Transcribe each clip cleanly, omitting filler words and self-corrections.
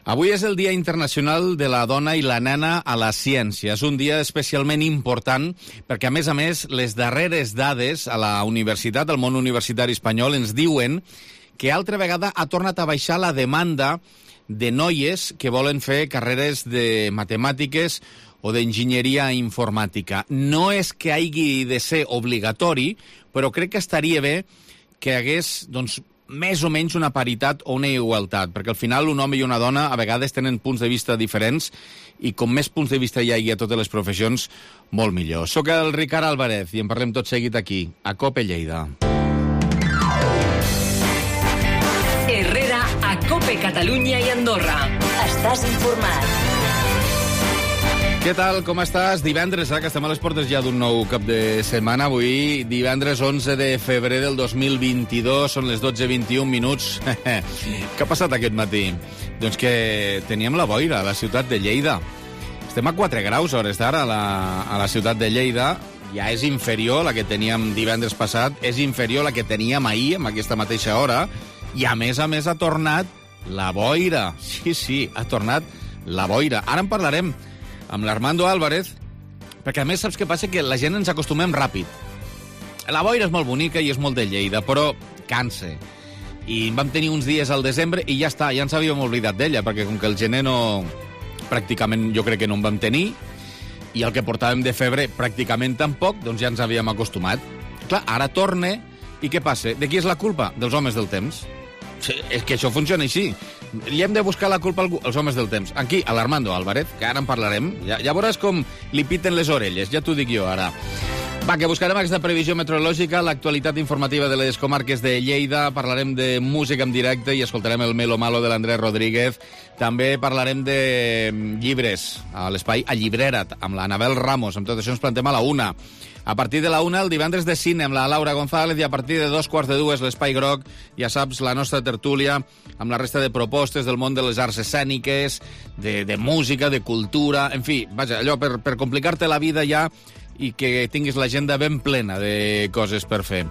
Avui és el Dia Internacional de la Dona i la Nena a la Ciència. És un dia especialment important perquè, a més, les darreres dades a la universitat, al món universitari espanyol, ens diuen que altra vegada ha tornat a baixar la demanda de noies que volen fer carreres de matemàtiques o d'enginyeria informàtica. No és que hagi de ser obligatori, però crec que estaria bé que hagués, més o menys una paritat o una igualtat, perquè al final un home i una dona a vegades tenen punts de vista diferents i com més punts de vista hi hagi a totes les professions, molt millor. Soc el Ricard Álvarez i en parlem tot seguit aquí, a COPE Lleida. Herrera, a COPE Catalunya i Andorra. Estàs informat. Què tal, com estàs? Divendres, que estem a les portes ja d'un nou cap de setmana. Avui, divendres 11 de febrer del 2022, són les 12:21 minuts. Què ha passat aquest matí? Doncs que teníem la boira a la ciutat de Lleida. Estem a 4 graus a hores d'ara a la ciutat de Lleida. Ja és inferior a la que teníem divendres passat, és inferior a la que teníem ahir, en aquesta mateixa hora, i a més ha tornat la boira. Sí, ha tornat la boira. Ara en parlarem amb l'Armando Álvarez, perquè a més saps què passa? Que la gent ens acostumem ràpid. La boira és molt bonica i és molt de Lleida, però cansa. I vam tenir uns dies al desembre i ja està, ja ens havíem oblidat d'ella, perquè com que el gener pràcticament jo crec que no en vam tenir, i el que portàvem de febrer pràcticament tampoc, doncs ja ens havíem acostumat. Clar, ara torna, i què passa? De qui és la culpa? Dels homes del temps. Sí, és que això funciona així. Li hem de buscar la culpa als homes del temps. Aquí, a l'Armando Álvarez, que ara en parlarem. Ja veuràs com li piten les orelles, ja t'ho dic jo ara. Va, que buscarem aquesta previsió meteorològica, l'actualitat informativa de les comarques de Lleida, parlarem de música en directe i escoltarem el Melo Malo de l'Andrés Rodríguez. També parlarem de llibres a l'espai A Llibrera't, amb l'Anabel Ramos. Amb tot això ens plantem a la 1. A partir de la 1, el divendres de cine amb la Laura González, i a partir de 2:45 l'Espai Groc, ja saps, la nostra tertúlia amb la resta de propostes del món de les arts escèniques, de música, de cultura, en fi, vaja, allò per complicar-te la vida ja i que tinguis l'agenda ben plena de coses per fer.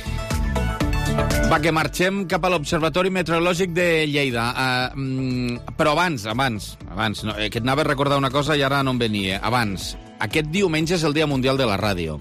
Va, que marxem cap a l'Observatori Meteorològic de Lleida. Però abans, no, que et anava a recordar una cosa i ara no em venia. Abans, aquest diumenge és el Dia Mundial de la Ràdio.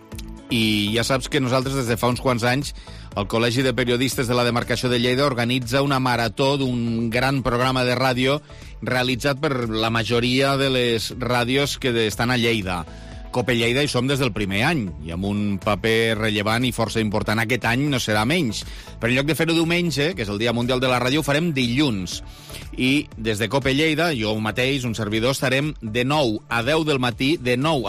I ja saps que nosaltres, des de fa uns quants anys, el Col·legi de Periodistes de la Demarcació de Lleida organitza una marató d'un gran programa de ràdio realitzat per la majoria de les ràdios que estan a Lleida. COPE Lleida hi som des del primer any, i amb un paper rellevant i força important. Aquest any no serà menys. Però en lloc de fer-ho diumenge, que és el Dia Mundial de la Ràdio, ho farem dilluns. I des de COPE Lleida, jo mateix, un servidor, estarem de 9 a 10 del matí,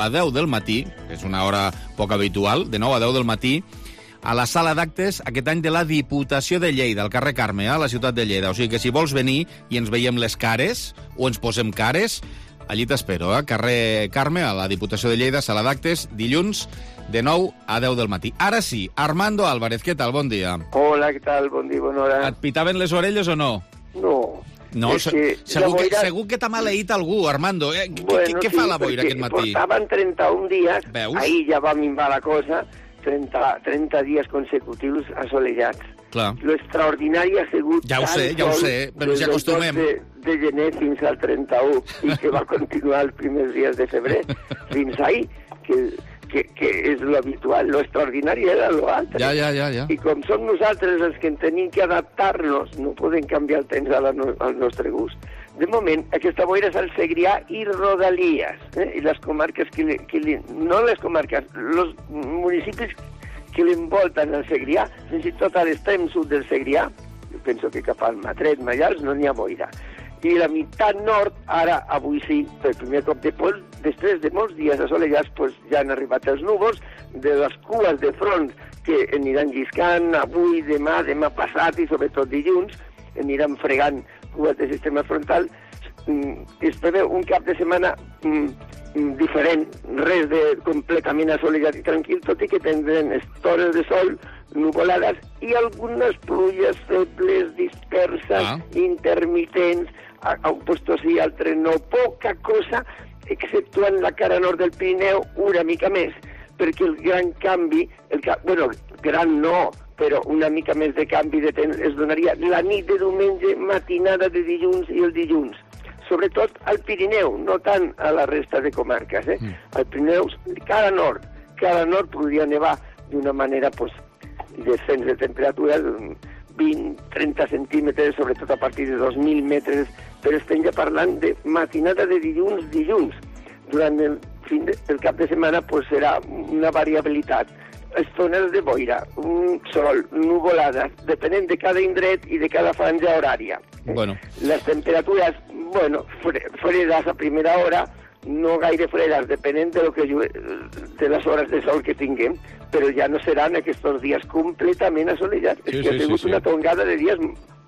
que és una hora poc habitual, de 9 a 10 del matí, a la sala d'actes, aquest any de la Diputació de Lleida, al carrer Carme, a la ciutat de Lleida. O sigui que si vols venir i ens veiem les cares, o ens posem cares, allí t'espero, carrer Carme, a la Diputació de Lleida, sala d'actes, dilluns, de 9 a 10 del matí. Ara sí, Armando Álvarez, què tal? Bon dia. Hola, què tal? Bon dia, bona hora. Et pitaven les orelles o no? No. No, segur que t'ha maleït algú, Armando. Què fa la boira aquest matí? Portaven 31 dies, veus? Ahir ja va minvar la cosa, 30 dies consecutius assolellats. Clar. Lo extraordinari ha sigut... Ja ho sé, però ja acostumem. De gener fins al 31, i que va continuar els primers dies de febrer, fins ahir, que és l'habitual. Lo extraordinari era lo altre. Ja. I com som nosaltres els que tenim que adaptar-nos, no podem canviar el temps al nostre gust. De moment, aquesta boira és al Segrià i Rodalies, i les comarques no les comarques, els municipis que l'envolten el Segrià, fins i tot a l'extrem sud del Segrià, jo penso que cap al Matret, Mallals, no n'hi ha boira. I la meitat nord, ara, avui sí, per primer cop de pols, després de molts dies assolellats, pues, ja han arribat els núvols, de les cues de front que aniran lliscant avui, demà passat i sobretot dilluns, aniran fregant cues de sistema frontal. Es preveu un cap de setmana diferent, res de completament assolellat i tranquil, tot i que tindrem estores de sol, nuvolades i algunes pluges febles, disperses, intermitents, a un puesto sí, altre no, poca cosa, exceptuant la cara nord del Pirineu, una mica més, perquè el gran canvi, gran no, però una mica més de canvi de temps es donaria la nit de diumenge, matinada de dilluns i el dilluns. Sobretot al Pirineu, no tant a la resta de comarques. Al Pirineu, cada nord podria nevar d'una manera descens de temperatura, 20-30 centímetres, sobretot a partir de 2.000 metres, però estem ja parlant de matinada de dilluns. Durant el cap de setmana serà una variabilitat. Estones de boira, un sol, nuvolades, depenent de cada indret i de cada franja horària. Les temperatures, fredes a primera hora, no gaire fredes, depenent de les hores de sol que tinguem, però ja no seran aquests dies completament assolellats. És que ha sigut una tongada de dies...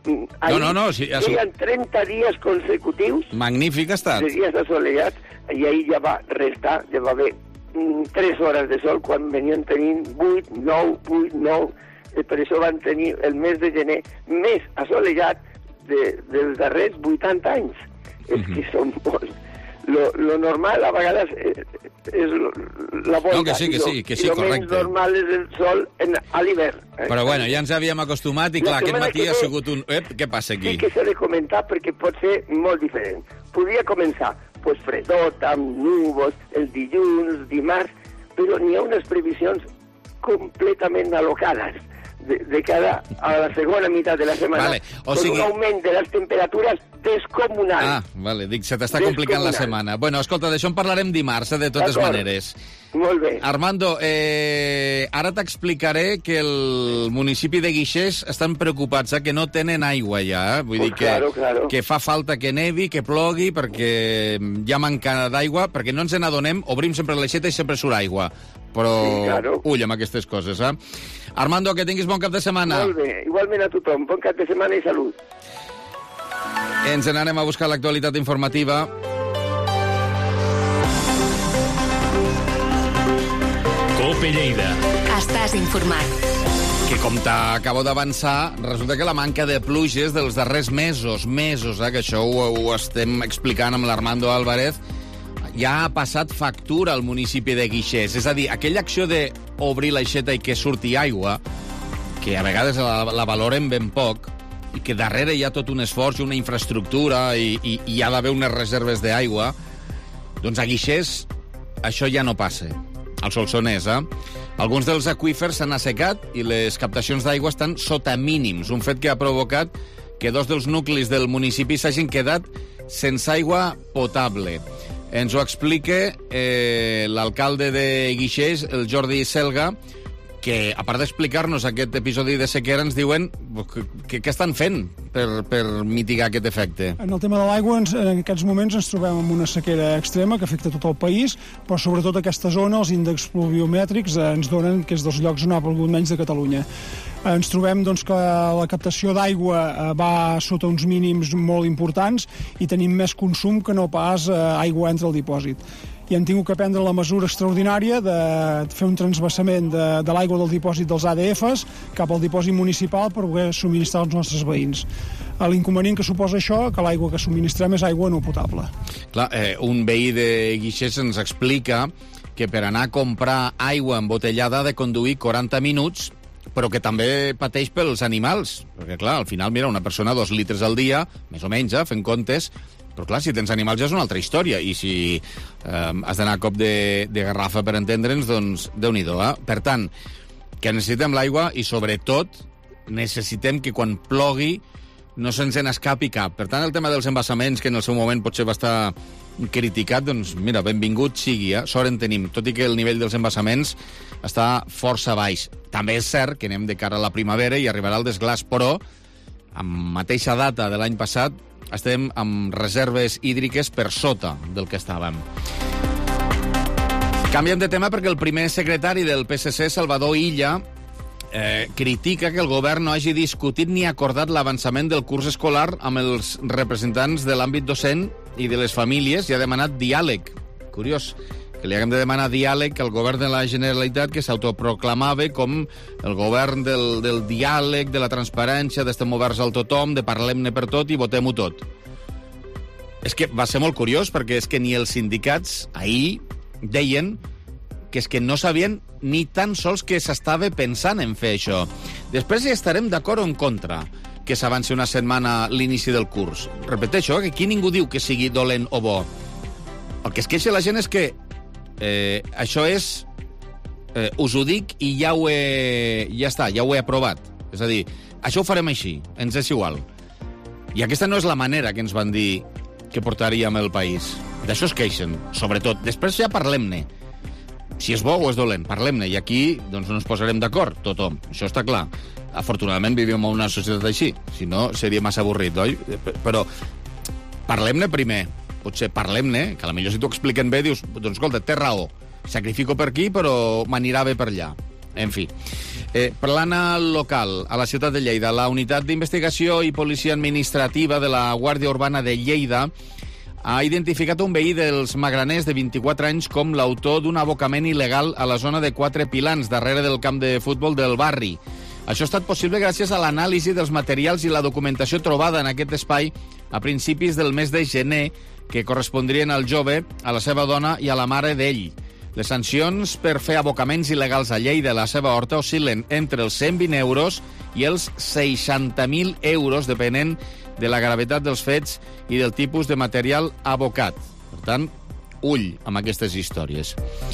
Hi ha 30 dies consecutius... Magnífic ha estat. ...de dies assolellats, i ahir ja va restar, ja va haver 3 hores de sol, quan venien tenint 8, 9... Per això van tenir el mes de gener més assolellat dels darrers 80 anys. És que són molts. Lo normal a vegades és la boira. No, que sí, correcte. Lo menys normal és el sol a l'hivern. Però bueno, ja ens havíem acostumat i clar, aquest matí ha sigut un... Què passa aquí? Sí que s'ha de comentar perquè pot ser molt diferent. Podria començar fredot, amb núvols, el dilluns, dimarts, però n'hi ha unes previsions completament alocades de cara a la segona meitat de la setmana, con un augment de les temperatures descomunal. Dic, se t'està complicant la setmana. Bueno, escolta, d'això en parlarem dimarts, de totes maneres. Molt bé. Armando, ara t'explicaré que el municipi de Guixers estan preocupats, que no tenen aigua ja. Vull dir que fa falta que nevi, que plogui, perquè hi ha manca d'aigua, perquè no ens n'adonem, obrim sempre l'aixeta i sempre surt aigua. Però ull amb aquestes coses, Armando, que tinguis bon cap de setmana. Molt bé, igualment a tothom. Bon cap de setmana i salut. Ens n'anem a buscar l'actualitat informativa. Cope Lleida. Estàs informat. Que com t'acabo d'avançar, resulta que la manca de pluges dels darrers mesos, que això ho estem explicant amb l'Armando Álvarez, ja ha passat factura al municipi de Guixers. És a dir, aquella acció d'obrir l'aixeta i que surti aigua, que a vegades la valorem ben poc, i que darrere hi ha tot un esforç i una infraestructura i hi ha d'haver unes reserves d'aigua, doncs a Guixers això ja no passa. Al Solsonès, Alguns dels aqüífers s'han assecat i les captacions d'aigua estan sota mínims, un fet que ha provocat que 2 dels nuclis del municipi s'hagin quedat sense aigua potable. Ens ho explica l'alcalde de Guixers, el Jordi Selga, que, a part d'explicar-nos aquest episodi de sequera, ens diuen què estan fent per mitigar aquest efecte. En el tema de l'aigua, en aquests moments ens trobem en una sequera extrema que afecta tot el país, però sobretot aquesta zona, els índexs pluviomètrics ens donen que és dels llocs on ha plogut menys de Catalunya. Ens trobem que la captació d'aigua va sota uns mínims molt importants i tenim més consum que no pas aigua entre el dipòsit. I hem tingut que prendre la mesura extraordinària de fer un transvasament de l'aigua del dipòsit dels ADFs cap al dipòsit municipal per poder subministrar als nostres veïns. L'inconvenient que suposa això, que l'aigua que subministrem és aigua no potable. Clar, un veí de Guixers ens explica que per anar a comprar aigua embotellada ha de conduir 40 minuts, però que també pateix pels animals. Perquè, clar, al final, mira, una persona 2 litres al dia, més o menys, fent comptes. Però, clar, si tens animals ja és una altra història. I si has d'anar a cop de garrafa per entendre'ns, doncs Déu-n'hi-do. Per tant, que necessitem l'aigua i, sobretot, necessitem que quan plogui no se'ns n'escapi cap. Per tant, el tema dels embassaments, que en el seu moment potser va estar criticat, doncs, mira, benvingut sigui, sort en tenim, tot i que el nivell dels embassaments està força baix. També és cert que anem de cara a la primavera i arribarà el desglàs, però amb mateixa data de l'any passat estem amb reserves hídriques per sota del que estàvem. Canviem de tema perquè el primer secretari del PSC, Salvador Illa, critica que el govern no hagi discutit ni acordat l'avançament del curs escolar amb els representants de l'àmbit docent i de les famílies i ha demanat diàleg. Curiós que li haguem de demanar diàleg al govern de la Generalitat, que s'autoproclamava com el govern del diàleg, de la transparència, d'estem oberts al tothom, de parlem-ne per tot i votem-ho tot. És que va ser molt curiós, perquè és que ni els sindicats ahir deien que és que no sabien ni tan sols que s'estava pensant en fer això. Després hi estarem d'acord o en contra que s'avanci una setmana l'inici del curs. Repeteixo, que aquí ningú diu que sigui dolent o bo. El que es queixa la gent és que això és... us ho dic i ja ho he aprovat. És a dir, això ho farem així, ens és igual. I aquesta no és la manera que ens van dir que portaríem el país. D'això es queixen, sobretot. Després ja parlem-ne. Si és bo o és dolent, parlem-ne. I aquí doncs, no ens posarem d'acord, tothom. Això està clar. Afortunadament vivim en una societat així. Si no, seria massa avorrit, oi? Però parlem-ne primer. Potser parlem-ne, que potser si t'ho expliquen bé, dius, doncs escolta, té raó. Sacrifico per aquí, però m'anirà bé per allà. En fi. Parlant al local, a la ciutat de Lleida, la unitat d'investigació i policia administrativa de la Guàrdia Urbana de Lleida ha identificat un veí dels Magraners de 24 anys com l'autor d'un abocament il·legal a la zona de Quatre Pilans, darrere del camp de futbol del barri. Això ha estat possible gràcies a l'anàlisi dels materials i la documentació trobada en aquest espai a principis del mes de gener, que correspondrien al jove, a la seva dona i a la mare d'ell. Les sancions per fer abocaments il·legals a Lleida i la seva horta oscil·len entre els 120 euros i els 60.000 euros, depenent de la gravetat dels fets i del tipus de material abocat. Per tant, ull amb aquestes històries.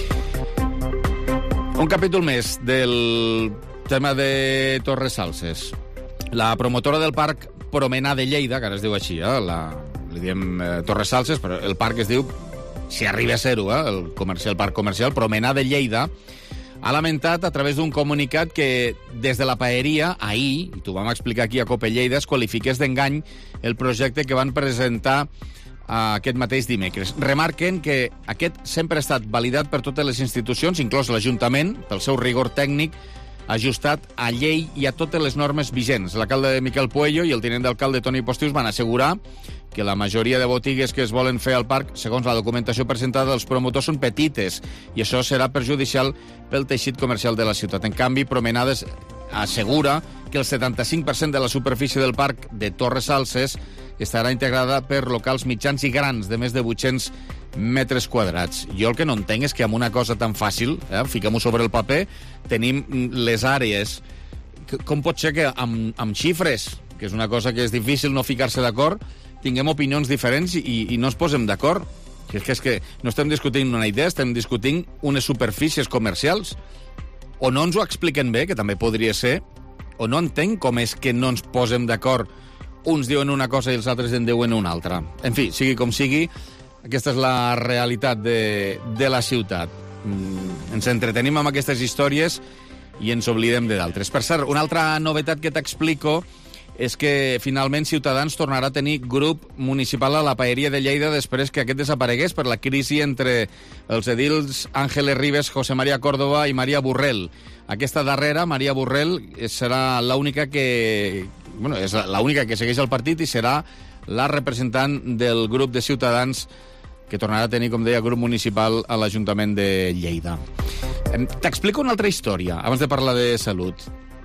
Un capítol més del tema de Torresalses. La promotora del parc Promenade de Lleida, que ara es diu així, li diem Torresalses, però el parc es diu, si arriba a ser-ho, el parc comercial Promenade de Lleida, ha lamentat a través d'un comunicat que des de la paeria, ahir, i t'ho vam explicar aquí a Cope Lleida, es qualifiqués d'engany el projecte que van presentar aquest mateix dimecres. Remarquen que aquest sempre ha estat validat per totes les institucions, inclòs l'Ajuntament, pel seu rigor tècnic, ajustat a llei i a totes les normes vigents. L'alcalde Miquel Puello i el tinent d'alcalde Toni Postius van assegurar que la majoria de botigues que es volen fer al parc, segons la documentació presentada dels promotors, són petites, i això serà perjudicial pel teixit comercial de la ciutat. En canvi, Promenades assegura que el 75% de la superfície del parc de Torresalses estarà integrada per locals mitjans i grans de més de 800 metres quadrats. Jo el que no entenc és que amb una cosa tan fàcil, fiquem-ho sobre el paper, tenim les àrees. Com pot ser que amb xifres, que és una cosa que és difícil no ficar-se d'acord, tinguem opinions diferents i no ens posem d'acord? És que no estem discutint una idea, estem discutint unes superfícies comercials. O no ens ho expliquen bé, que també podria ser, o no entenc com és que no ens posem d'acord. Uns diuen una cosa i els altres en diuen una altra. En fi, sigui com sigui, aquesta és la realitat de la ciutat. Ens entretenim amb aquestes històries i ens oblidem de d'altres. Per cert, una altra novetat que t'explico és que finalment Ciutadans tornarà a tenir grup municipal a la paeria de Lleida després que aquest desaparegués per la crisi entre els edils Ángeles Ribes, José María Córdoba i María Burrell. Aquesta darrera, María Burrell, serà l'única que... Bueno, és l'única que segueix el partit i serà la representant del grup de Ciutadans que tornarà a tenir, com deia, grup municipal a l'Ajuntament de Lleida. T'explico una altra història, abans de parlar de salut.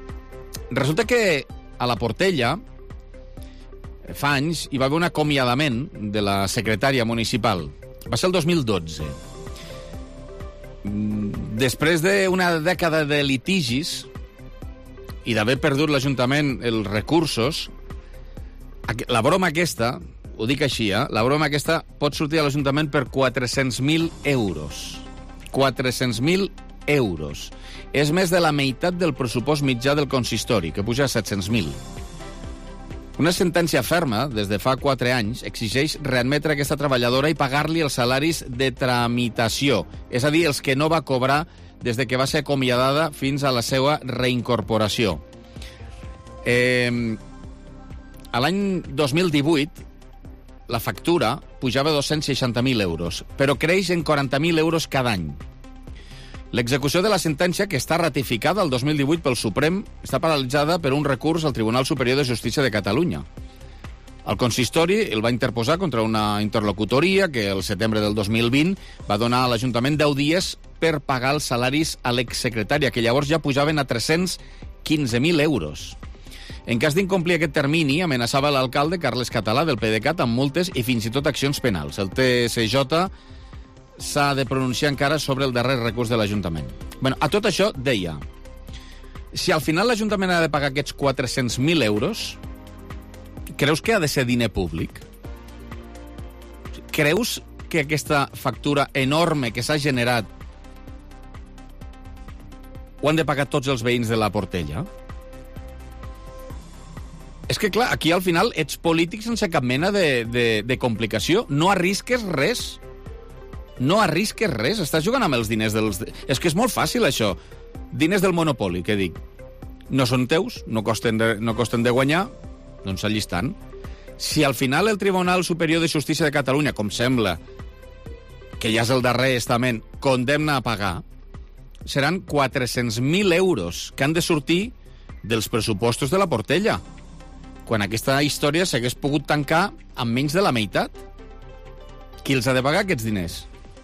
Resulta que a la Portella, fa anys, hi va haver un acomiadament de la secretària municipal. Va ser el 2012. Després d'una dècada de litigis i d'haver perdut l'Ajuntament els recursos, la broma aquesta, ho dic així, la broma aquesta pot sortir a l'Ajuntament per 400.000 euros. 400.000 euros. És més de la meitat del pressupost mitjà del consistori, que puja a 700.000. Una sentència ferma, des de fa 4 anys, exigeix readmetre aquesta treballadora i pagar-li els salaris de tramitació, és a dir, els que no va cobrar des de que va ser acomiadada fins a la seva reincorporació. A l'any 2018, la factura pujava a 260.000 euros, però creix en 40.000 euros cada any. L'execució de la sentència, que està ratificada el 2018 pel Suprem, està paralitzada per un recurs al Tribunal Superior de Justícia de Catalunya. El consistori el va interposar contra una interlocutoria que el setembre del 2020 va donar a l'Ajuntament 10 dies per pagar els salaris a l'exsecretària, que llavors ja pujaven a 315.000 euros. En cas d'incomplir aquest termini, amenaçava l'alcalde Carles Català del PDeCAT amb multes i fins i tot accions penals. El TSJ s'ha de pronunciar encara sobre el darrer recurs de l'Ajuntament. A tot això, deia, Si al final l'Ajuntament ha de pagar aquests 400.000 euros, creus que ha de ser diner públic? Creus que aquesta factura enorme que s'ha generat ho han de pagar tots els veïns de la Portella? És que, clar, aquí al final ets polític sense cap mena de complicació. No arrisques res. No arrisques res. Estàs jugant amb els diners dels... És que és molt fàcil, això. Diners del Monopoli, que dic. No són teus, no costen de guanyar, doncs s'allistant. Si al final el Tribunal Superior de Justícia de Catalunya, com sembla, que ja és el darrer estament, condemna a pagar, seran 400.000 euros que han de sortir dels pressupostos de la Portella, quan aquesta història s'hagués pogut tancar amb menys de la meitat. Qui els ha de pagar aquests diners?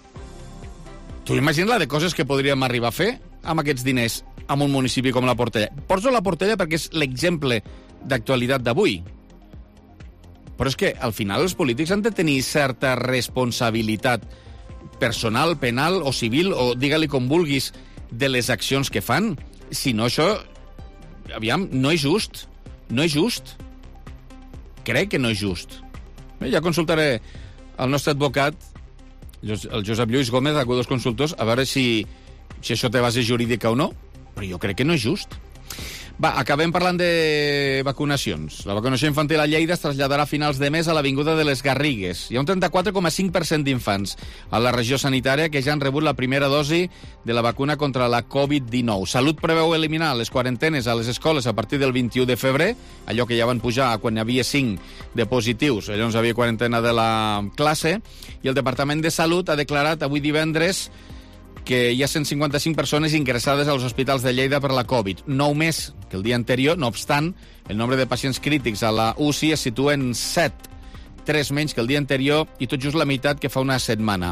Tu imagina't la de coses que podríem arribar a fer amb aquests diners en un municipi com la Portella. Poso la Portella perquè és l'exemple d'actualitat d'avui. Però és que, al final, els polítics han de tenir certa responsabilitat personal, penal o civil, o digue-li com vulguis, de les accions que fan. Si no, això... Aviam, no és just. No és just. Crec que no és just. Bé, ja consultaré el nostre advocat, el Josep Lluís Gómez, d'Agudos Consultors, a veure si això té base jurídica o no, però jo crec que no és just. Va, acabem parlant de vacunacions. La vacunació infantil a Lleida es traslladarà a finals de mes a l'Avinguda de les Garrigues. Hi ha un 34,5% d'infants a la regió sanitària que ja han rebut la primera dosi de la vacuna contra la Covid-19. Salut preveu eliminar les quarantenes a les escoles a partir del 21 de febrer, allò que ja van pujar quan hi havia 5 de positius, llavors hi havia quarantena de la classe, i el Departament de Salut ha declarat avui divendres que hi ha 155 persones ingressades als hospitals de Lleida per la Covid. 9 més que el dia anterior. No obstant, el nombre de pacients crítics a la UCI es situa en 7, 3 menys que el dia anterior i tot just la meitat que fa una setmana.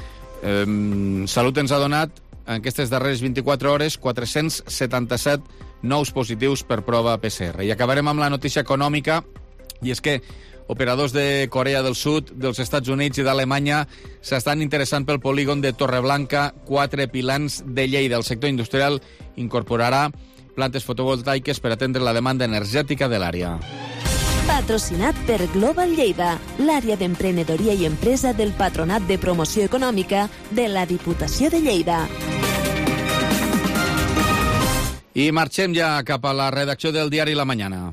Salut ens ha donat, en aquestes darreres 24 hores, 477 nous positius per prova PCR. I acabarem amb la notícia econòmica, i és que operadors de Corea del Sud, dels Estats Units i d'Alemanya s'estan interessant pel polígon de Torreblanca, 4 pilans de Lleida. El sector industrial incorporarà plantes fotovoltaiques per atendre la demanda energètica de l'àrea. Patrocinat per Global Lleida, l'àrea d'emprenedoria i empresa del Patronat de Promoció Econòmica de la Diputació de Lleida. I marxem ja cap a la redacció del diari La Mañana.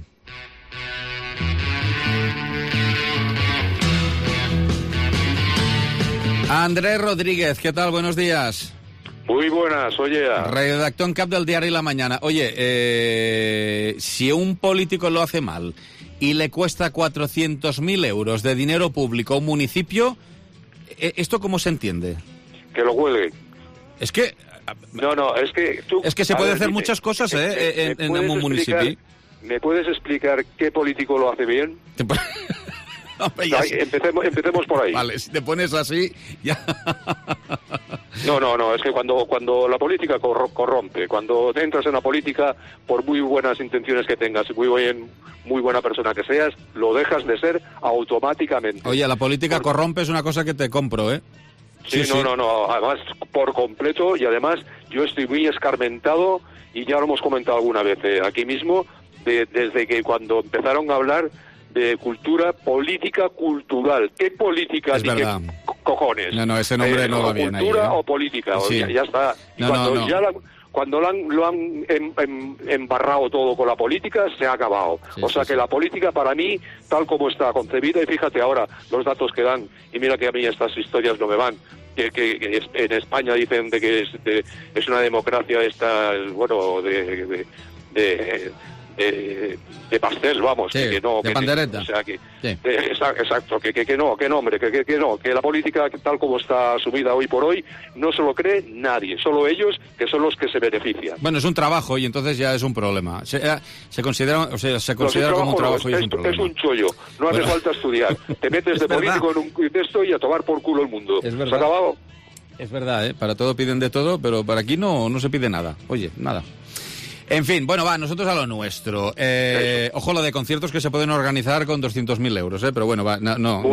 Andrés Rodríguez, ¿qué tal? Buenos días. Muy buenas, oye. Redactor en cap del diario La Mañana. Oye, si un político lo hace mal y le cuesta 400.000 euros de dinero público a un municipio, ¿esto cómo se entiende? Que lo huelgue. Es que... No, es que tú... Es que se puede hacer muchas cosas, en un municipio. ¿Me puedes explicar qué político lo hace bien? Hombre, empecemos por ahí. Vale, si te pones así, ya... No, es que cuando la política corrompe, cuando entras en la política, por muy buenas intenciones que tengas, muy buena persona que seas, lo dejas de ser automáticamente. Oye, la política corrompe es una cosa que te compro, ¿eh? Sí, no, además por completo, y además yo estoy muy escarmentado, y ya lo hemos comentado alguna vez aquí mismo, desde que cuando empezaron a hablar de política cultural. ¿Qué política? Es verdad. ¿Qué cojones? No, ese nombre no va bien ahí. ¿Cultura o política? Sí. Ya está. Y cuando lo han embarrado todo con la política, se ha acabado. Que la política, para mí, tal como está concebida, y fíjate ahora los datos que dan, y mira que a mí estas historias no me van, que en España dicen de que es una democracia de pastel, vamos, sí, que no, de que pandereta. O sea, que sí. Exacto, que no, que la política tal como está asumida hoy por hoy no se lo cree nadie, solo ellos, que son los que se benefician. Bueno, es un trabajo y entonces ya es un problema. Se considera como un trabajo y es un problema. Es un chollo, no hace falta estudiar. Te metes de político en un texto y a tomar por culo el mundo. Es verdad. ¿Se ha acabado? Es verdad, para todo piden de todo, pero para aquí no se pide nada. Oye, nada. En fin, bueno, va, nosotros a lo nuestro. Ojo, lo de conciertos que se pueden organizar con 200.000 euros, pero bueno, va,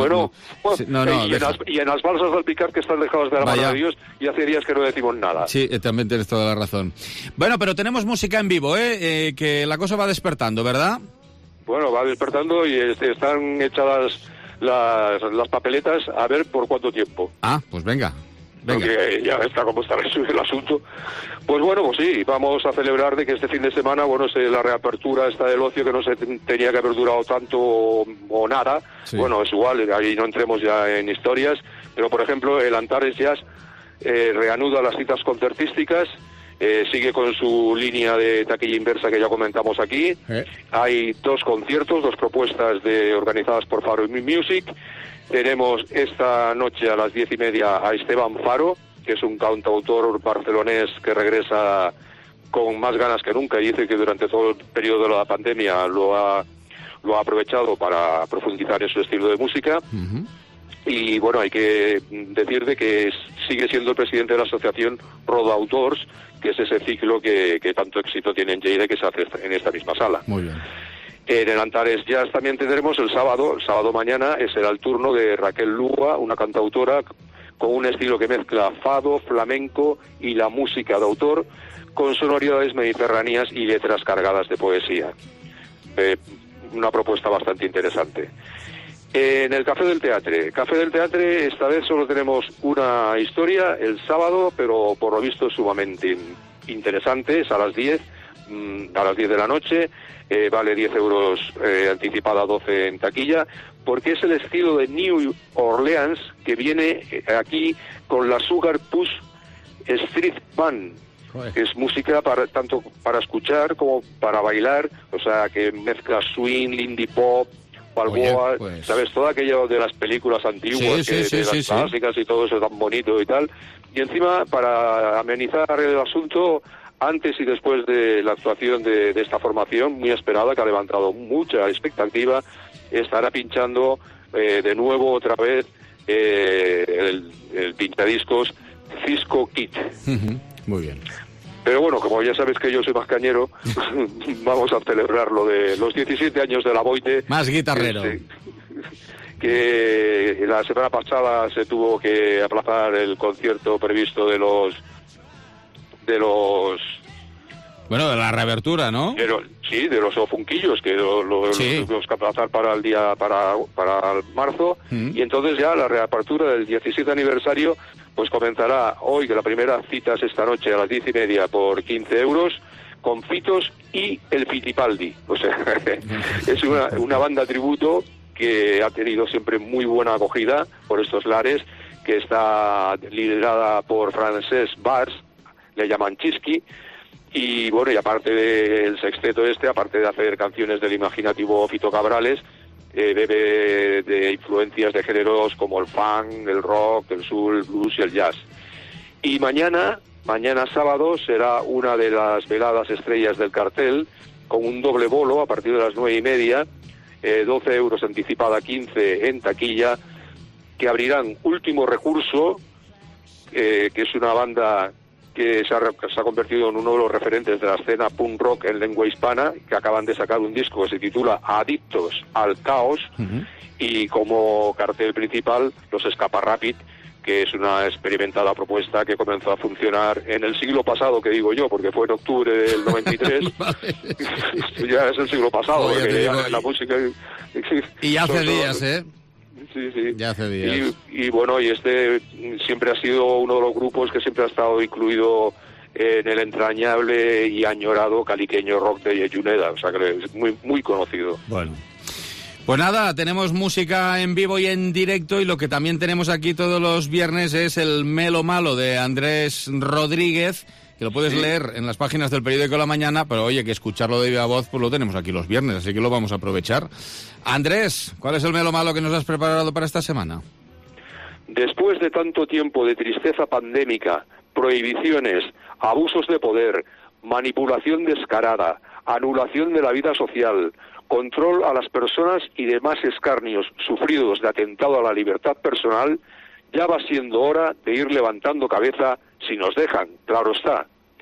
y en las balsas del Picar que están dejadas de la mano de Dios, y hace días que no decimos nada. Sí, también tienes toda la razón. Bueno, pero tenemos música en vivo, que la cosa va despertando, ¿verdad? Bueno, va despertando y están echadas las papeletas a ver por cuánto tiempo. Ah, pues venga. Porque ya está como está el asunto. Pues bueno, pues sí, vamos a celebrar de que este fin de semana, bueno, es la reapertura esta del ocio, que no se tenía que haber durado tanto o nada. Sí. Bueno, es igual, ahí no entremos ya en historias, pero por ejemplo el Antares Jazz reanuda las citas concertísticas, sigue con su línea de taquilla inversa que ya comentamos aquí. Hay 2 conciertos, 2 propuestas organizadas por Faro Music. Tenemos esta noche a las 10:30 a Esteban Faro, que es un cantautor barcelonés que regresa con más ganas que nunca, y dice que durante todo el periodo de la pandemia lo ha aprovechado para profundizar en su estilo de música. Uh-huh. Y bueno, hay que decir de que sigue siendo el presidente de la asociación Rodautors, que es ese ciclo que tanto éxito tiene en Lleida, que se hace en esta misma sala. Muy bien. En el Antares Jazz también tendremos el sábado mañana, será el turno de Raquel Lúa, una cantautora con un estilo que mezcla fado, flamenco y la música de autor, con sonoridades mediterráneas y letras cargadas de poesía. Una propuesta bastante interesante. En el Café del Teatre, esta vez solo tenemos una historia el sábado, pero por lo visto sumamente interesante, es a las 10 de la noche. Vale 10 euros anticipada, 12 en taquilla, porque es el estilo de New Orleans que viene aquí con la Sugar Push Street Band, que es música tanto para escuchar como para bailar, o sea, que mezcla swing, indie pop, balboa, pues... ¿sabes? Todo aquello de las películas antiguas, de las clásicas y todo eso tan bonito y tal. Y encima, para amenizar el asunto, antes y después de la actuación de esta formación, muy esperada, que ha levantado mucha expectativa, estará pinchando de nuevo otra vez el pinchadiscos Cisco Kid. Muy bien. Pero bueno, como ya sabes que yo soy más cañero, vamos a celebrar lo de los 17 años de la Boite. Más guitarrero. Que la semana pasada se tuvo que aplazar el concierto previsto de los bueno, de la reapertura, ¿no? Sí, de los ofunquillos, que los tuvimos que aplazar para el día, para el marzo, y entonces ya la reapertura del 17 aniversario, pues comenzará hoy, que la primera cita es esta noche a las 10:30 por 15 euros, con Fitos y el Fittipaldi. O sea, es una banda tributo que ha tenido siempre muy buena acogida por estos lares, que está liderada por Francesc Bars, le llaman Chisqui, y bueno, y aparte del sexteto aparte de hacer canciones del imaginativo Fito Cabrales, bebe de influencias de géneros como el funk, el rock, el soul, el blues y el jazz. Y mañana sábado será una de las veladas estrellas del cartel, con un doble bolo a partir de las 9:30, 12 euros anticipada, 15 en taquilla, que abrirán Último Recurso, que es una banda que se ha convertido en uno de los referentes de la escena punk rock en lengua hispana, que acaban de sacar un disco que se titula Adictos al Caos, y como cartel principal los Escapa Rapid, que es una experimentada propuesta que comenzó a funcionar en el siglo pasado, que digo yo, porque fue en octubre del 93. Ya es el siglo pasado, porque ya la música... Y hace días, Sí. Ya hace días. Y bueno, y este siempre ha sido uno de los grupos que siempre ha estado incluido en el entrañable y añorado caliqueño rock de Yeyuneda, o sea que es muy, muy conocido. Bueno. Pues nada, tenemos música en vivo y en directo, y lo que también tenemos aquí todos los viernes es el Melo Malo de Andrés Rodríguez, que lo puedes leer en las páginas del periódico La Mañana, pero oye, que escucharlo de viva voz pues lo tenemos aquí los viernes, así que lo vamos a aprovechar. Andrés, ¿cuál es el Melo Malo que nos has preparado para esta semana? Después de tanto tiempo de tristeza pandémica, prohibiciones, abusos de poder, manipulación descarada, anulación de la vida social, control a las personas y demás escarnios sufridos de atentado a la libertad personal, ya va siendo hora de ir levantando cabeza si nos dejan, claro está.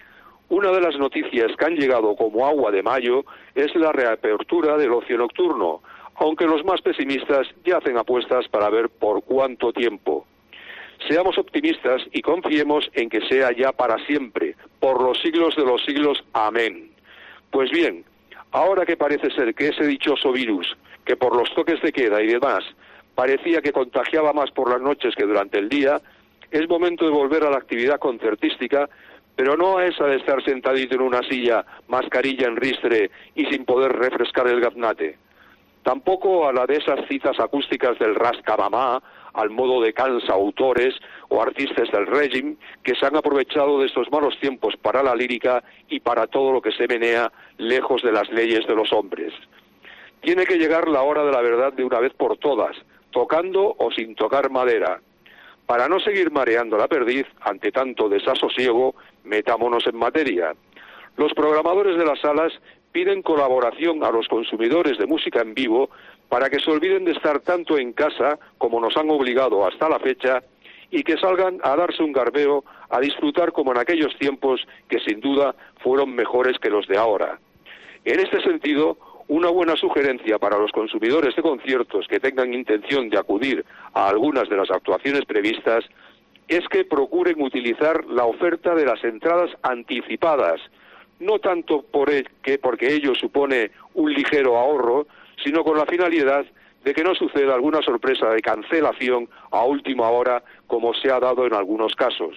Una de las noticias que han llegado como agua de mayo es la reapertura del ocio nocturno, aunque los más pesimistas ya hacen apuestas para ver por cuánto tiempo. Seamos optimistas y confiemos en que sea ya para siempre, por los siglos de los siglos. Amén. Pues bien, ahora que parece ser que ese dichoso virus, que por los toques de queda y demás, parecía que contagiaba más por las noches que durante el día, es momento de volver a la actividad concertística, pero no a esa de estar sentadito en una silla, mascarilla en ristre y sin poder refrescar el gaznate. Tampoco a la de esas citas acústicas del rascabamá, al modo de cansautores o artistas del régimen que se han aprovechado de estos malos tiempos para la lírica y para todo lo que se menea lejos de las leyes de los hombres. Tiene que llegar la hora de la verdad de una vez por todas, tocando o sin tocar madera. Para no seguir mareando la perdiz ante tanto desasosiego, metámonos en materia. Los programadores de las salas piden colaboración a los consumidores de música en vivo para que se olviden de estar tanto en casa como nos han obligado hasta la fecha y que salgan a darse un garbeo, a disfrutar como en aquellos tiempos que sin duda fueron mejores que los de ahora. En este sentido, una buena sugerencia para los consumidores de conciertos que tengan intención de acudir a algunas de las actuaciones previstas es que procuren utilizar la oferta de las entradas anticipadas, no tanto porque ello supone un ligero ahorro, sino con la finalidad de que no suceda alguna sorpresa de cancelación a última hora, como se ha dado en algunos casos.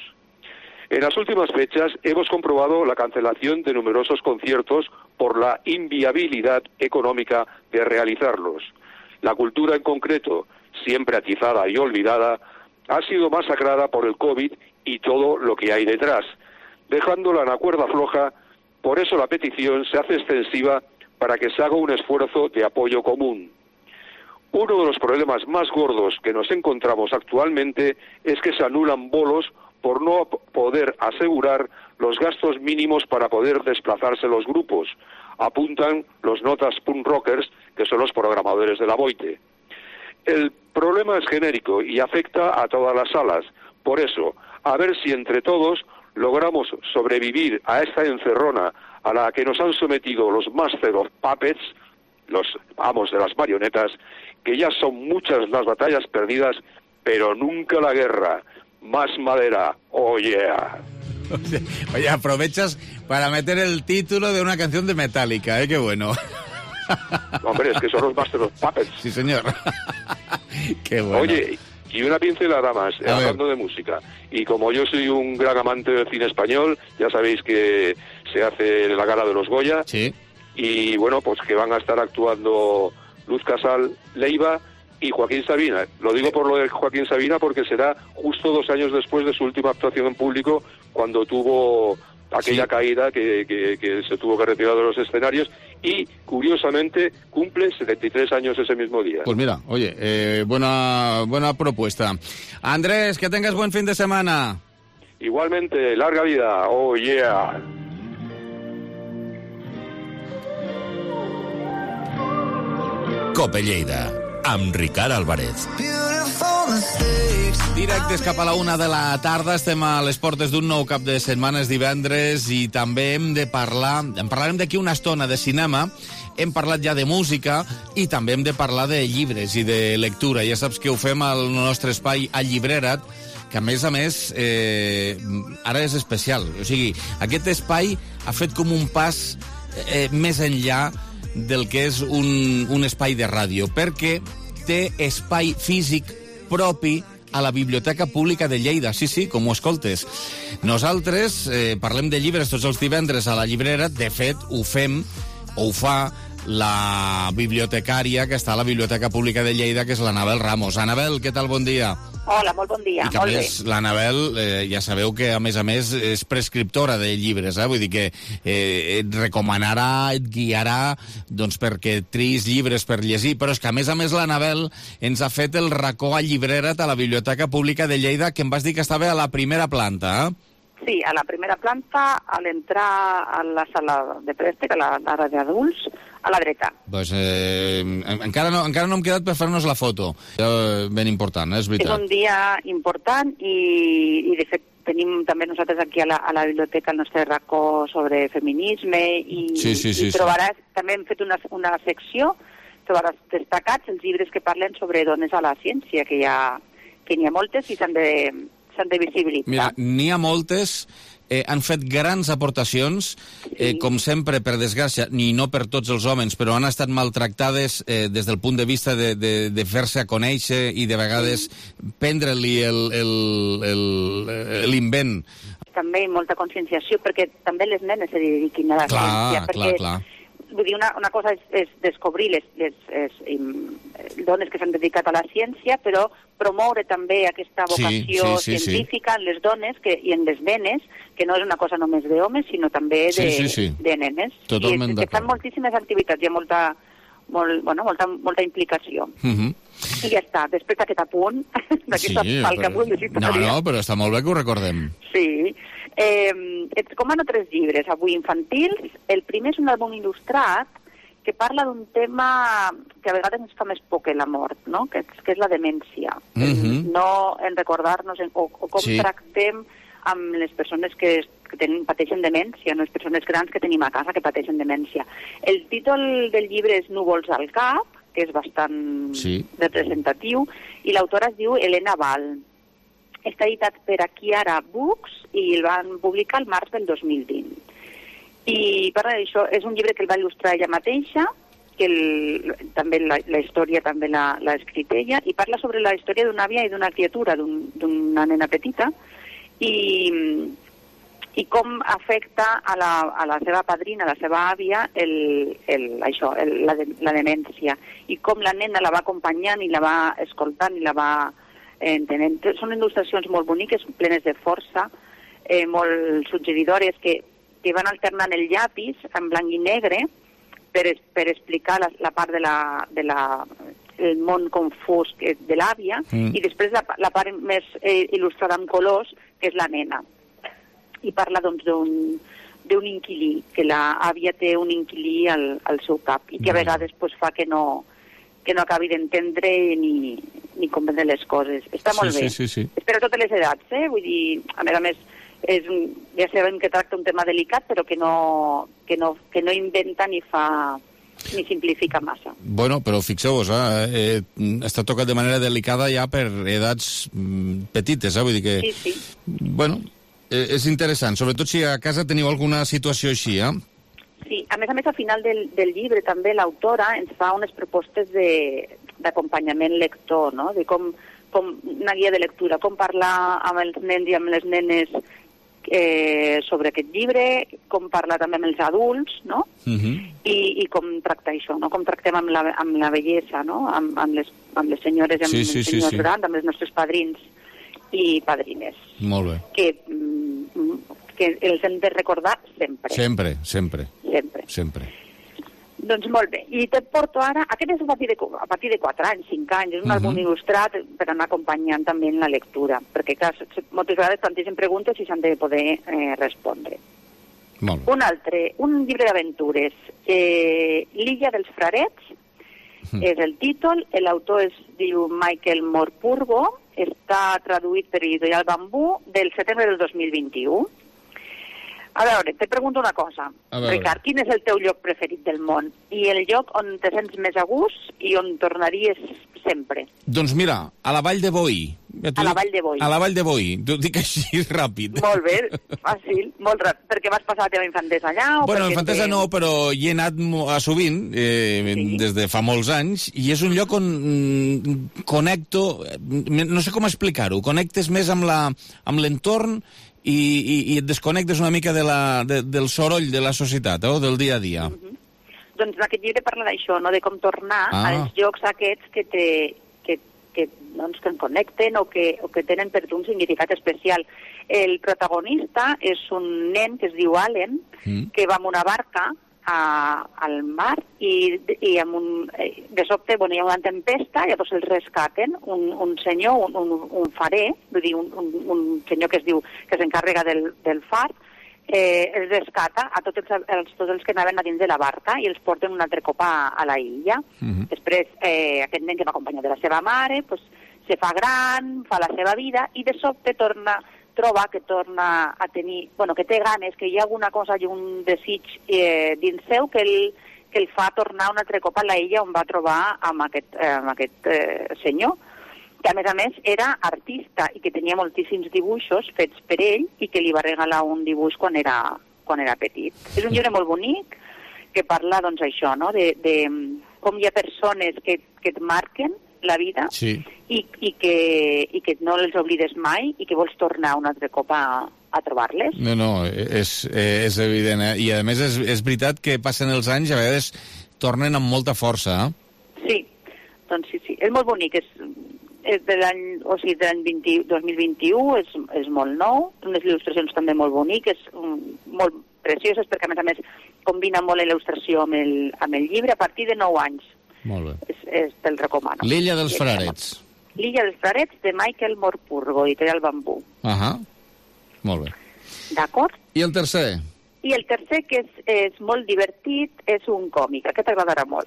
En las últimas fechas hemos comprobado la cancelación de numerosos conciertos por la inviabilidad económica de realizarlos. La cultura en concreto, siempre atizada y olvidada, ha sido masacrada por el COVID y todo lo que hay detrás, dejándola en la cuerda floja. Por eso la petición se hace extensiva para que se haga un esfuerzo de apoyo común. Uno de los problemas más gordos que nos encontramos actualmente es que se anulan bolos por no poder asegurar los gastos mínimos para poder desplazarse los grupos, apuntan los notas punk rockers, que son los programadores de la Boite. El problema es genérico y afecta a todas las salas. Por eso, a ver si entre todos logramos sobrevivir a esta encerrona a la que nos han sometido los Master of Puppets, los amos de las marionetas, que ya son muchas las batallas perdidas, pero nunca la guerra. Más madera, oh yeah. Oye, aprovechas para meter el título de una canción de Metallica, qué bueno. Hombre, es que son los Master of Puppets. Sí, señor. Qué bueno. Oye, y una pincelada más, hablando de música. Y como yo soy un gran amante del cine español, ya sabéis que se hace la gala de los Goya. Sí. Y bueno, pues que van a estar actuando Luz Casal Leiva y Joaquín Sabina. Lo digo por lo de Joaquín Sabina porque será justo 2 años después de su última actuación en público, cuando tuvo aquella caída que se tuvo que retirar de los escenarios, y curiosamente cumple 73 años ese mismo día. Pues mira, oye, buena propuesta. Andrés, que tengas buen fin de semana. Igualmente, larga vida, oh yeah. Cope Lleida, amb Ricard Álvarez. Directes cap a la 1 de la tarda, estem a les portes d'un nou cap de setmana, és divendres, i també en parlarem d'aquí una estona de cinema, hem parlat ja de música i també hem de parlar de llibres i de lectura. Ja saps que ho fem al nostre espai a Llibrera't, que a més ara és especial. O sigui, aquest espai ha fet com un pas més enllà del que és un espai de ràdio, perquè té espai físic propi a la Biblioteca Pública de Lleida. Sí, com ho escoltes. Nosaltres parlem de llibres tots els divendres a la Llibrera. De fet, ho fem, o ho fa, la bibliotecària que està a la Biblioteca Pública de Lleida, que és l'Anabel Ramos. Anabel, què tal? Bon dia. Hola, molt bon dia. I que a més, l'Anabel, ja sabeu que a més és prescriptora de llibres, vull dir que et recomanarà, et guiarà doncs perquè triïs llibres per llegir, però és que a més l'Anabel ens ha fet el racó a Llibrera't a la Biblioteca Pública de Lleida, que em vas dir que estava a la primera planta, Sí, a la primera planta, al entrar a la sala de préstec, a l'àrea d'adults, a la dreta. Pues, encara no hem quedat per fer-nos la foto. Ben important, és veritat. És un dia important i de fet, tenim també nosaltres aquí a la biblioteca el nostre racó sobre feminisme i trobaràs, també hem fet una secció, trobaràs destacats els llibres que parlen sobre dones a la ciència, que n'hi ha moltes i s'han de visibilitzar. Mira, n'hi ha moltes, han fet grans aportacions, com sempre, per desgràcia, ni no per tots els homes, però han estat maltractades des del punt de vista de fer-se a conèixer i de vegades prendre-li l'invent. També molta conscienciació, perquè també les nenes se dediquin a la ciència. Clar. Vull dir, una cosa és descobrir les dones que s'han dedicat a la ciència, però promoure també aquesta vocació científica en les dones i en les nenes, que no és una cosa només d'homes, sinó també de nenes. Totalment d'acord. I fan moltíssimes activitats, hi ha molta implicació. I ja està, després d'aquest apunt, d'aquesta falca publicitària. No, però està molt bé que ho recordem. Sí. Et recomano 3 llibres avui infantils. El primer és un àlbum il·lustrat que parla d'un tema que a vegades ens fa més por que la mort, no? Que és la demència. No en recordar-nos o com tractem amb les persones que pateixen demència, no les persones grans que tenim a casa que pateixen demència. El títol del llibre és Núvols al cap, que és bastant representatiu, i l'autora es diu Helena Val. Està editat per Akiara Books i el van publicar el març del 2020. I parla d'això, és un llibre que el va il·lustrar ella mateixa, que també la història també l'ha escrit ella, i parla sobre la història d'una àvia i d'una criatura, d'una nena petita, i com afecta a la seva padrina, a la seva àvia, la demència, i com la nena la va acompanyant i la va escoltant i la va entenent. Són il·lustracions molt boniques, plenes de força, molt suggeridores, que van alternant el llapis en blanc i negre per explicar la part del món confús de l'àvia, i després la part més il·lustrada en colors, que és la nena. I parla doncs d'un inquilí, que l'àvia té un inquilí al seu cap, i que a vegades fa que no acabi d'entendre ni comprendre les coses. Està molt bé. És per a totes les edats, vull dir, a més, ja sabem que tracta un tema delicat, però que no inventa ni simplifica massa. Bueno, però fixeu-vos, està tocat de manera delicada ja per edats petites, vull dir que... Sí. Bueno, és interessant, sobretot si a casa teniu alguna situació així, Sí, a més, al final del llibre també l'autora ens fa unes propostes d'acompanyament lector, no? De com una guia de lectura, com parlar amb els nens i amb les nenes sobre aquest llibre, com parlar també amb els adults, no? I com tractar això, no? Com tractem amb la bellesa, no? Amb les senyores i amb els senyors grans, amb els nostres padrins i padrines. Molt bé. Que els hem de recordar sempre. Sempre. Doncs molt bé. I te porto ara... Aquest és a partir de 4 anys, 5 anys. És un àlbum il·lustrat per anar acompanyant també en la lectura. Perquè, clar, moltes vegades plantegem preguntes i s'han de poder respondre. Molt bé. Un altre, un llibre d'aventures. L'illa dels frarets és el títol. L'autor es diu Michael Morpurgo. Està traduït per Editorial Bambú del setembre del 2021. A veure, te pregunto una cosa, Ricard, quin és el teu lloc preferit del món? I el lloc on te sents més a gust i on tornaries sempre? Doncs mira, a la Vall de Boí. A la Vall de Boí. A la Vall de Boí, t'ho dic així ràpid. Molt bé, fàcil, molt ràpid. Perquè vas passar la teva infantesa allà? Bueno, infantesa no, però hi he anat sovint, des de fa molts anys, i és un lloc on connecto, no sé com explicar-ho, connectes més amb l'entorn i et desconnectes una mica del soroll de la societat, del dia a dia. Doncs aquest llibre parla d'això, no? De com tornar als llocs aquests que em connecten o que tenen per tu un significat especial. El protagonista és un nen que es diu Allen, que va amb una barca al mar i de sobte hi ha una tempesta, llavors els rescaten un senyor, un farer, vull dir, un senyor que s'encarrega del far, els rescata a tots els que anaven a dins de la barca i els porten un altre cop a la illa. Després aquest nen que va acompanyar de la seva mare se fa gran, fa la seva vida i de sobte torna troba que torna a tenir... Bueno, que té ganes, que hi ha alguna cosa i un desig dins seu que el fa tornar un altre cop a la illa on va trobar amb aquest senyor, que a més era artista i que tenia moltíssims dibuixos fets per ell i que li va regalar un dibuix quan era petit. És un llibre molt bonic que parla, doncs, això, no?, de com hi ha persones que et marquen la vida i que no els oblides mai i que vols tornar un altre cop a trobar-les. No, és evident, eh? I a més és veritat que passen els anys i a vegades tornen amb molta força, eh? Sí, doncs sí. És molt bonic, és de l'any 2021, és molt nou, unes il·lustracions també molt boniques, molt precioses, perquè a més combina molt l'il·lustració amb el llibre a partir de 9 anys. Molt bé. Te'l recomano. L'Illa dels Frarets. L'Illa dels Frarets, de Michael Morpurgo, editorial Bambú. Molt bé. D'acord? I el tercer? I el tercer, que és molt divertit, és un còmic. Aquest t'agradarà molt.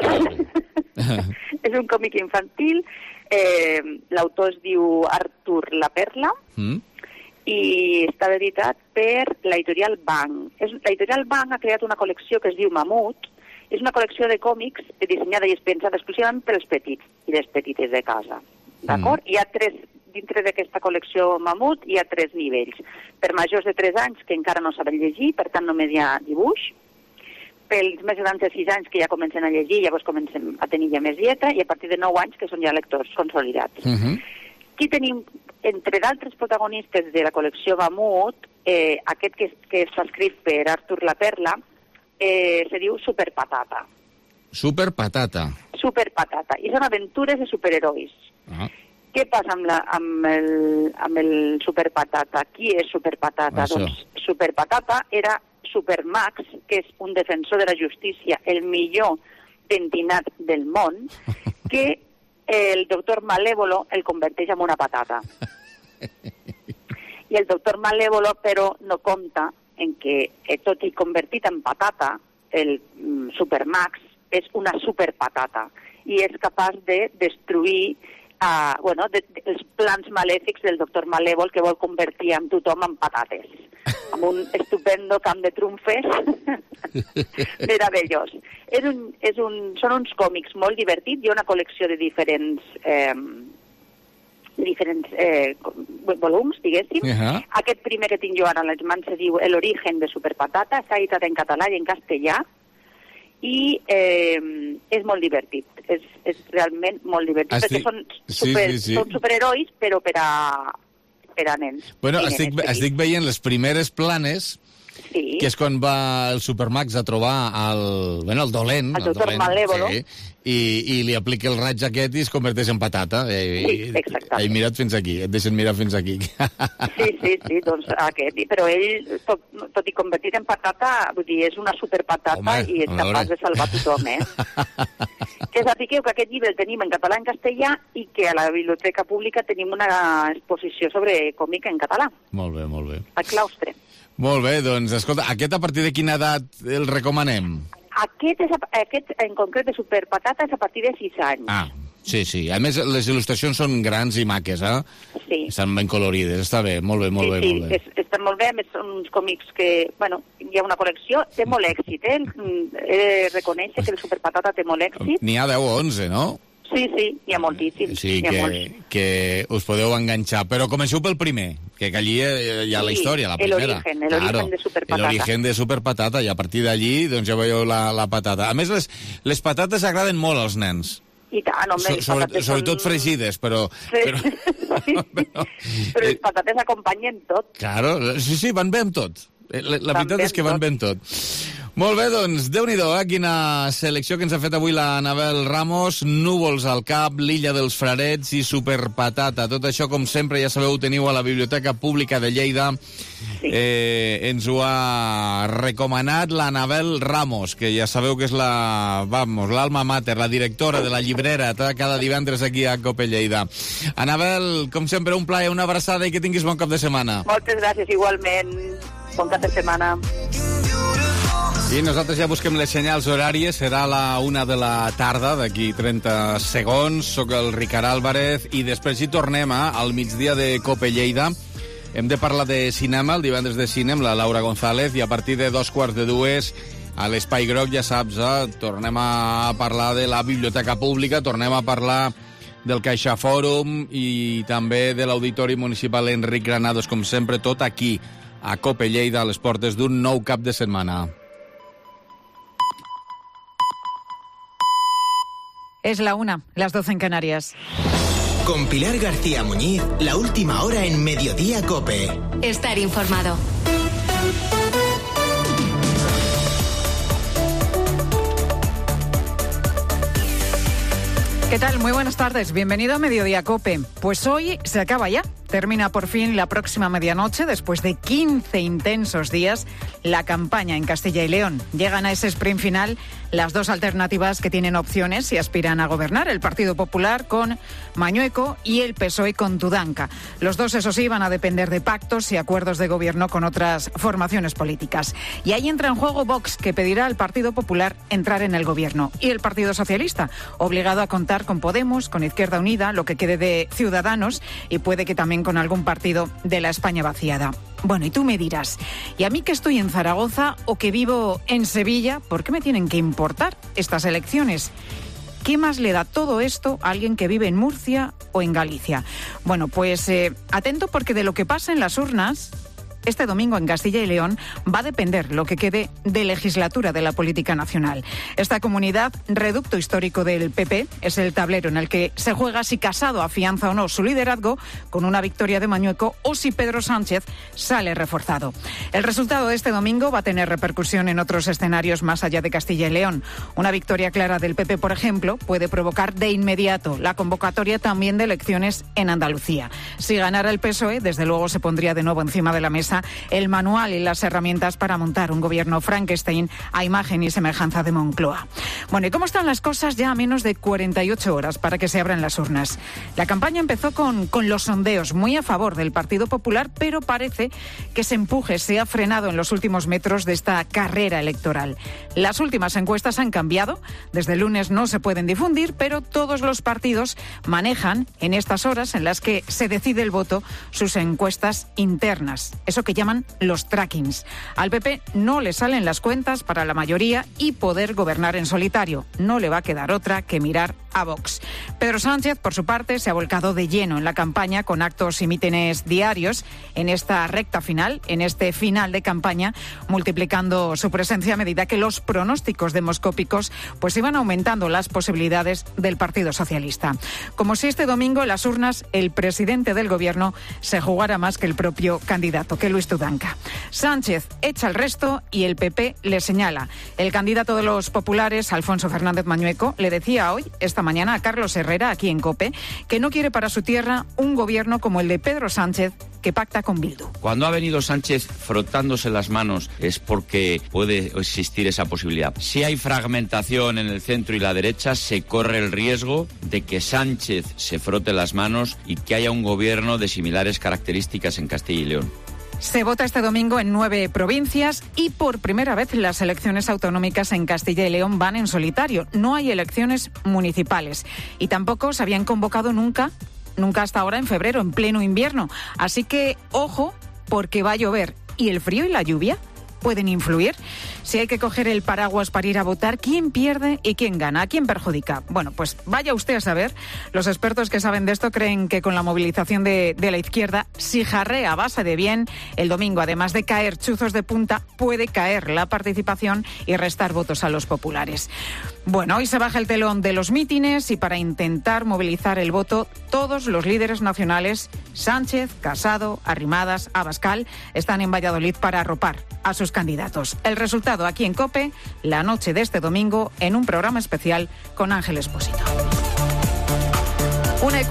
És un còmic infantil. L'autor es diu Artur La Perla i està editat per l'editorial Bang. L'editorial Bang ha creat una col·lecció que es diu Mamut. És una col·lecció de còmics dissenyada i pensada exclusivament per als petits i les petites de casa. D'acord? Hi ha dintre d'aquesta col·lecció Mamut hi ha 3 nivells. Per majors de 3 anys que encara no saben llegir, per tant només hi ha dibuix. Pels més grans de 6 anys que ja comencen a llegir, llavors comencem a tenir ja més lletra, i a partir de 9 anys que són ja lectors consolidats. Aquí tenim, entre d'altres protagonistes de la col·lecció Mamut, aquest que està escrit per Artur La Perla, se diu Superpatata. Superpatata. Superpatata. I són aventures de superherois. Què passa amb el Superpatata? Qui és Superpatata? Doncs Superpatata era Supermax, que és un defensor de la justícia, el millor pentinat del món, que el doctor Malévolo el converteix en una patata. I el doctor Malévolo, però, no compta en que, tot i convertit en patata, el Supermax és una superpatata i és capaç de destruir els plans malèfics del doctor Malèvol, que vol convertir amb tothom en patates, amb un estupendo camp de trumfes meravellós. Són uns còmics molt divertits, hi ha una col·lecció de diferents volums, diguéssim. Aquest primer que tinc jo ara a les mans se diu El origen de Superpatata, està editat en català i en castellà, i és molt divertit, és realment molt divertit, perquè són superherois, però per a nens. Bueno, estic veient les primeres planes, que és quan va el Supermax a trobar el dolent, el doctor Malévolo, i li aplica el raig aquest i es converteix en patata. Exactament. He mirat fins aquí, et deixen mirar fins aquí. Sí, doncs aquest. Però ell, tot i convertit en patata, vull dir, és una superpatata i és capaç de salvar tothom, Que sapigueu que aquest llibre el tenim en català i en castellà i que a la Biblioteca Pública tenim una exposició sobre còmic en català. Molt bé. Al claustre. Molt bé, doncs, escolta, aquest a partir de quina edat el recomanem? Aquest en concret de Superpatata és a partir de 6 anys. Sí. A més, les il·lustracions són grans i maques, Sí. Estan ben colorides, està bé, molt bé. Sí, estan molt bé, a més són uns còmics que, hi ha una col·lecció, té molt èxit, He de reconèixer que el Superpatata té molt èxit. N'hi ha 10 o 11, no? Sí, hi ha moltíssims. Sí, que us podeu enganxar. Però comenceu pel primer, que allí hi ha la història, la primera. El origen de Superpatata. El origen de Superpatata, i a partir d'allí doncs ja veieu la patata. A més, les patates agraden molt als nens. I tant, home, sobretot fregides, però... Però les patates acompanyen tot. Claro, sí, van bé amb tot. La veritat és que van bé amb tot. Molt bé, doncs, Déu-n'hi-do, quina selecció que ens ha fet avui la Anabel Ramos. Núvols al cap, l'Illa dels Frarets i Superpatata. Tot això, com sempre, ja sabeu, ho teniu a la Biblioteca Pública de Lleida. Ens ho ha recomanat l'Anabel Ramos, que ja sabeu que és l'alma mater, la directora de la llibrera, cada divendres aquí a Cope Lleida. Anabel, com sempre, un plaer, una abraçada i que tinguis bon cap de setmana. Moltes gràcies, igualment. Bon cap de setmana. I nosaltres ja busquem les senyals horàries. Serà la 1 de la tarda, d'aquí 30 segons. Soc el Ricard Álvarez i després hi tornem al migdia de Cope Lleida Hem de parlar de cinema, el divendres de cine, amb la Laura González, i a partir de 2:15 a l'Espai Groc, ja saps, tornem a parlar de la Biblioteca Pública, tornem a parlar del Caixa Fòrum i també de l'Auditori Municipal Enric Granados, com sempre, tot aquí, a COPE Lleida, a les portes d'un nou cap de setmana. Es la 1, las 12 en Canarias. Con Pilar García Muñiz, la última hora en Mediodía COPE. Estar informado. ¿Qué tal? Muy buenas tardes. Bienvenido a Mediodía COPE. Pues hoy se acaba ya. Termina por fin la próxima medianoche, después de 15 intensos días, la campaña en Castilla y León. Llegan a ese sprint final las dos alternativas que tienen opciones y aspiran a gobernar, el Partido Popular con Mañueco y el PSOE con Tudanca. Los dos, eso sí, van a depender de pactos y acuerdos de gobierno con otras formaciones políticas. Y ahí entra en juego Vox, que pedirá al Partido Popular entrar en el gobierno, y el Partido Socialista, obligado a contar con Podemos, con Izquierda Unida, lo que quede de Ciudadanos, y puede que también con algún partido de la España vaciada. Bueno, y tú me dirás, ¿y a mí que estoy en Zaragoza o que vivo en Sevilla, por qué me tienen que importar estas elecciones? ¿Qué más le da todo esto a alguien que vive en Murcia o en Galicia? Bueno, pues atento, porque de lo que pasa en las urnas este domingo en Castilla y León va a depender lo que quede de legislatura de la política nacional. Esta comunidad, reducto histórico del PP, es el tablero en el que se juega si Casado afianza o no su liderazgo con una victoria de Mañueco o si Pedro Sánchez sale reforzado. El resultado de este domingo va a tener repercusión en otros escenarios más allá de Castilla y León. Una victoria clara del PP, por ejemplo, puede provocar de inmediato la convocatoria también de elecciones en Andalucía. Si ganara el PSOE, desde luego se pondría de nuevo encima de la mesa el manual y las herramientas para montar un gobierno Frankenstein a imagen y semejanza de Moncloa. Bueno, ¿y cómo están las cosas ya a menos de 48 horas para que se abran las urnas? La campaña empezó con los sondeos muy a favor del Partido Popular, pero parece que ese empuje se ha frenado en los últimos metros de esta carrera electoral. Las últimas encuestas han cambiado. Desde el lunes no se pueden difundir, pero todos los partidos manejan en estas horas en las que se decide el voto sus encuestas internas. Eso que llaman los trackings. Al PP no le salen las cuentas para la mayoría y poder gobernar en solitario. No le va a quedar otra que mirar a Vox. Pedro Sánchez, por su parte, se ha volcado de lleno en la campaña con actos y mítines diarios en esta recta final, en este final de campaña, multiplicando su presencia a medida que los pronósticos demoscópicos pues iban aumentando las posibilidades del Partido Socialista. Como si este domingo en las urnas el presidente del gobierno se jugara más que el propio candidato, que Luis Tudanca. Sánchez echa el resto y el PP le señala. El candidato de los populares, Alfonso Fernández Mañueco, le decía hoy, esta mañana, a Carlos Herrera, aquí en COPE, que no quiere para su tierra un gobierno como el de Pedro Sánchez, que pacta con Bildu. Cuando ha venido Sánchez frotándose las manos es porque puede existir esa posibilidad. Si hay fragmentación en el centro y la derecha, se corre el riesgo de que Sánchez se frote las manos y que haya un gobierno de similares características en Castilla y León. Se vota este domingo en 9 provincias y por primera vez las elecciones autonómicas en Castilla y León van en solitario. No hay elecciones municipales y tampoco se habían convocado nunca hasta ahora en febrero, en pleno invierno. Así que, ojo, porque va a llover. ¿Y el frío y la lluvia pueden influir? Si hay que coger el paraguas para ir a votar, ¿quién pierde y quién gana? ¿A quién perjudica? Bueno, pues vaya usted a saber. Los expertos que saben de esto creen que con la movilización de la izquierda, si jarrea a base de bien, el domingo, además de caer chuzos de punta, puede caer la participación y restar votos a los populares. Bueno, hoy se baja el telón de los mítines y para intentar movilizar el voto, todos los líderes nacionales, Sánchez, Casado, Arrimadas, Abascal, están en Valladolid para arropar a sus candidatos. El resultado aquí en COPE, la noche de este domingo, en un programa especial con Ángel Expósito.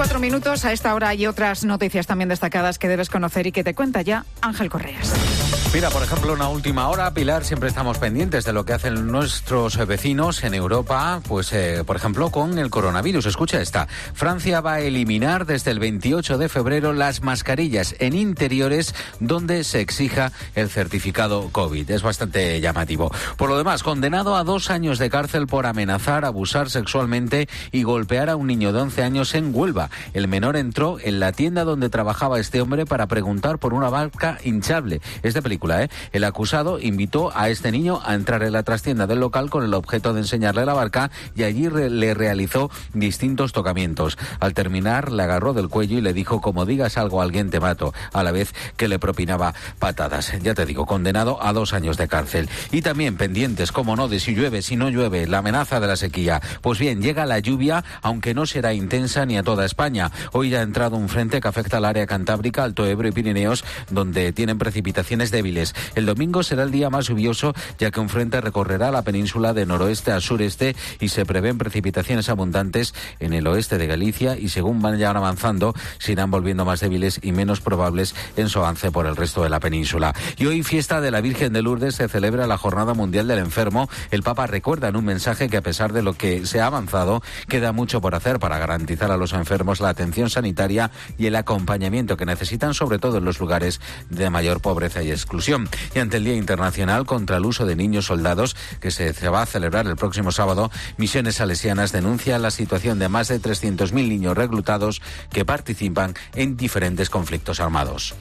1:04. A esta hora hay otras noticias también destacadas que debes conocer y que te cuenta ya Ángel Correas. Mira, por ejemplo, una última hora, Pilar, siempre estamos pendientes de lo que hacen nuestros vecinos en Europa, pues, por ejemplo, con el coronavirus. Escucha esta. Francia va a eliminar desde el 28 de febrero las mascarillas en interiores donde se exija el certificado COVID. Es bastante llamativo. Por lo demás, condenado a 2 años de cárcel por amenazar, abusar sexualmente y golpear a un niño de 11 años en Huelva. El menor entró en la tienda donde trabajaba este hombre para preguntar por una barca hinchable. Es de película. El acusado invitó a este niño a entrar en la trastienda del local con el objeto de enseñarle la barca y allí le realizó distintos tocamientos. Al terminar, le agarró del cuello y le dijo: como digas algo a alguien te mato, a la vez que le propinaba patadas. Ya te digo, condenado a 2 años de cárcel. Y también pendientes, como no, de si llueve, si no llueve, la amenaza de la sequía. Pues bien, llega la lluvia, aunque no será intensa ni a toda España. Hoy ya ha entrado un frente que afecta al área cantábrica, Alto Ebro y Pirineos, donde tienen precipitaciones débiles. El domingo será el día más lluvioso, ya que un frente recorrerá la península de noroeste a sureste y se prevén precipitaciones abundantes en el oeste de Galicia y, según vayan avanzando, se irán volviendo más débiles y menos probables en su avance por el resto de la península. Y hoy, fiesta de la Virgen de Lourdes, se celebra la Jornada Mundial del Enfermo. El Papa recuerda en un mensaje que, a pesar de lo que se ha avanzado, queda mucho por hacer para garantizar a los enfermos la atención sanitaria y el acompañamiento que necesitan, sobre todo en los lugares de mayor pobreza y exclusión. Y ante el Día Internacional contra el Uso de Niños Soldados, que se va a celebrar el próximo sábado, Misiones Salesianas denuncia la situación de más de 300.000 niños reclutados que participan en diferentes conflictos armados.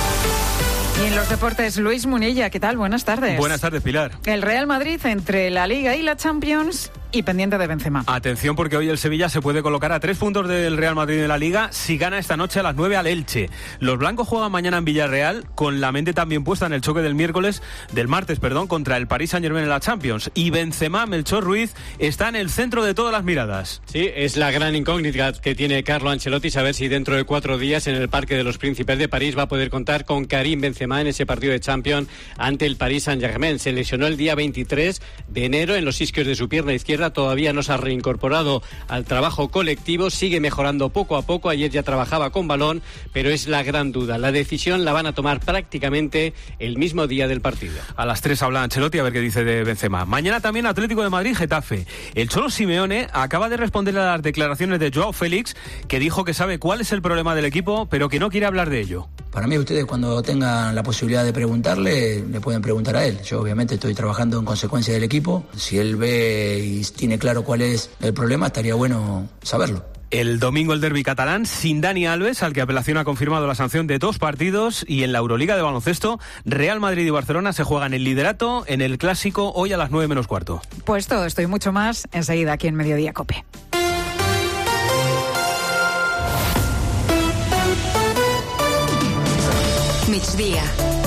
Y en los deportes, Luis Munilla, ¿qué tal? Buenas tardes. Buenas tardes, Pilar. El Real Madrid entre la Liga y la Champions y pendiente de Benzema. Atención, porque hoy el Sevilla se puede colocar a 3 puntos del Real Madrid en la Liga si gana esta noche a las 9 al Elche. Los blancos juegan mañana en Villarreal, con la mente también puesta en el choque del martes, contra el Paris Saint-Germain en la Champions. Y Benzema, Melchor Ruiz, está en el centro de todas las miradas. Sí, es la gran incógnita que tiene Carlo Ancelotti, saber si dentro de 4 días en el Parque de los Príncipes de París va a poder contar con Karim Benzema en ese partido de Champions ante el Paris Saint-Germain. Se lesionó el día 23 de enero en los isquios de su pierna izquierda, todavía no se ha reincorporado al trabajo colectivo, sigue mejorando poco a poco. Ayer ya trabajaba con balón, pero es la gran duda. La decisión la van a tomar prácticamente el mismo día del partido. A las 3 habla Ancelotti, a ver qué dice de Benzema. Mañana también Atlético de Madrid, Getafe. El Cholo Simeone acaba de responder a las declaraciones de Joao Félix, que dijo que sabe cuál es el problema del equipo, pero que no quiere hablar de ello. Para mí, ustedes, cuando tengan la posibilidad de preguntarle, le pueden preguntar a él. Yo obviamente estoy trabajando en consecuencia del equipo. Si él ve y tiene claro cuál es el problema, estaría bueno saberlo. El domingo el derbi catalán sin Dani Alves, al que apelación ha confirmado la sanción de 2 partidos. Y en la Euroliga de baloncesto, Real Madrid y Barcelona se juegan el liderato en el Clásico hoy a las 9 menos cuarto. Pues todo esto y mucho más enseguida aquí en Mediodía Cope. Migdia.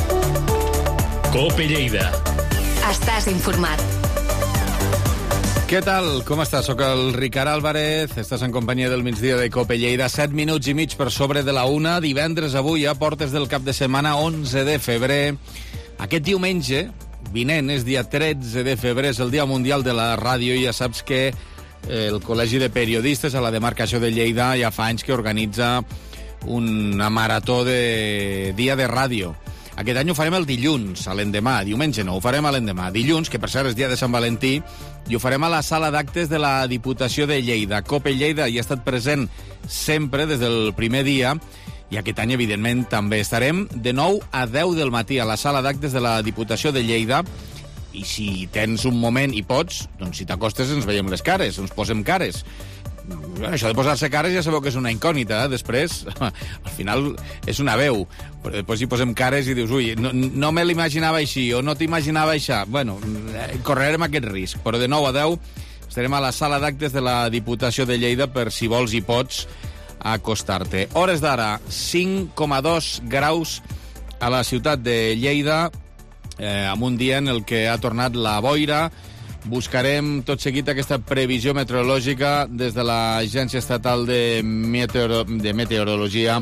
Cope Lleida. Estàs informat. Què tal? Com estàs? Soc el Ricard Álvarez, estàs en companyia del migdia de Cope Lleida, 7 minuts i mig per sobre de la 1, divendres avui, a portes del cap de setmana, 11 de febrer. Aquest diumenge, vinent, és dia 13 de febrer, és el Dia Mundial de la Ràdio, i ja saps que el Col·legi de Periodistes a la demarcació de Lleida ja fa anys que organitza una marató de dia de ràdio. Aquest any ho farem el dilluns, a l'endemà. Diumenge no, ho farem a l'endemà. Dilluns, que per cert és dia de Sant Valentí, i ho farem a la sala d'actes de la Diputació de Lleida. Cope Lleida hi ha estat present sempre des del primer dia, i aquest any, evidentment, també estarem de 9 a 10 del matí a la sala d'actes de la Diputació de Lleida. I si tens un moment i pots, doncs si t'acostes ens veiem les cares, ens posem cares. Bueno, això de posar-se cares ja sabeu que és una incògnita, després al final és una veu, però després hi posem cares i dius, ui, no me l'imaginava així o no t'imaginava això. Bueno, correrem aquest risc, però de 9 a 10 estarem a la sala d'actes de la Diputació de Lleida per si vols i pots acostar-te. Hores d'ara, 5,2 graus a la ciutat de Lleida, amb un dia en el que ha tornat la boira. Buscarem tot seguit aquesta previsió meteorològica des de l'Agència Estatal de Meteorologia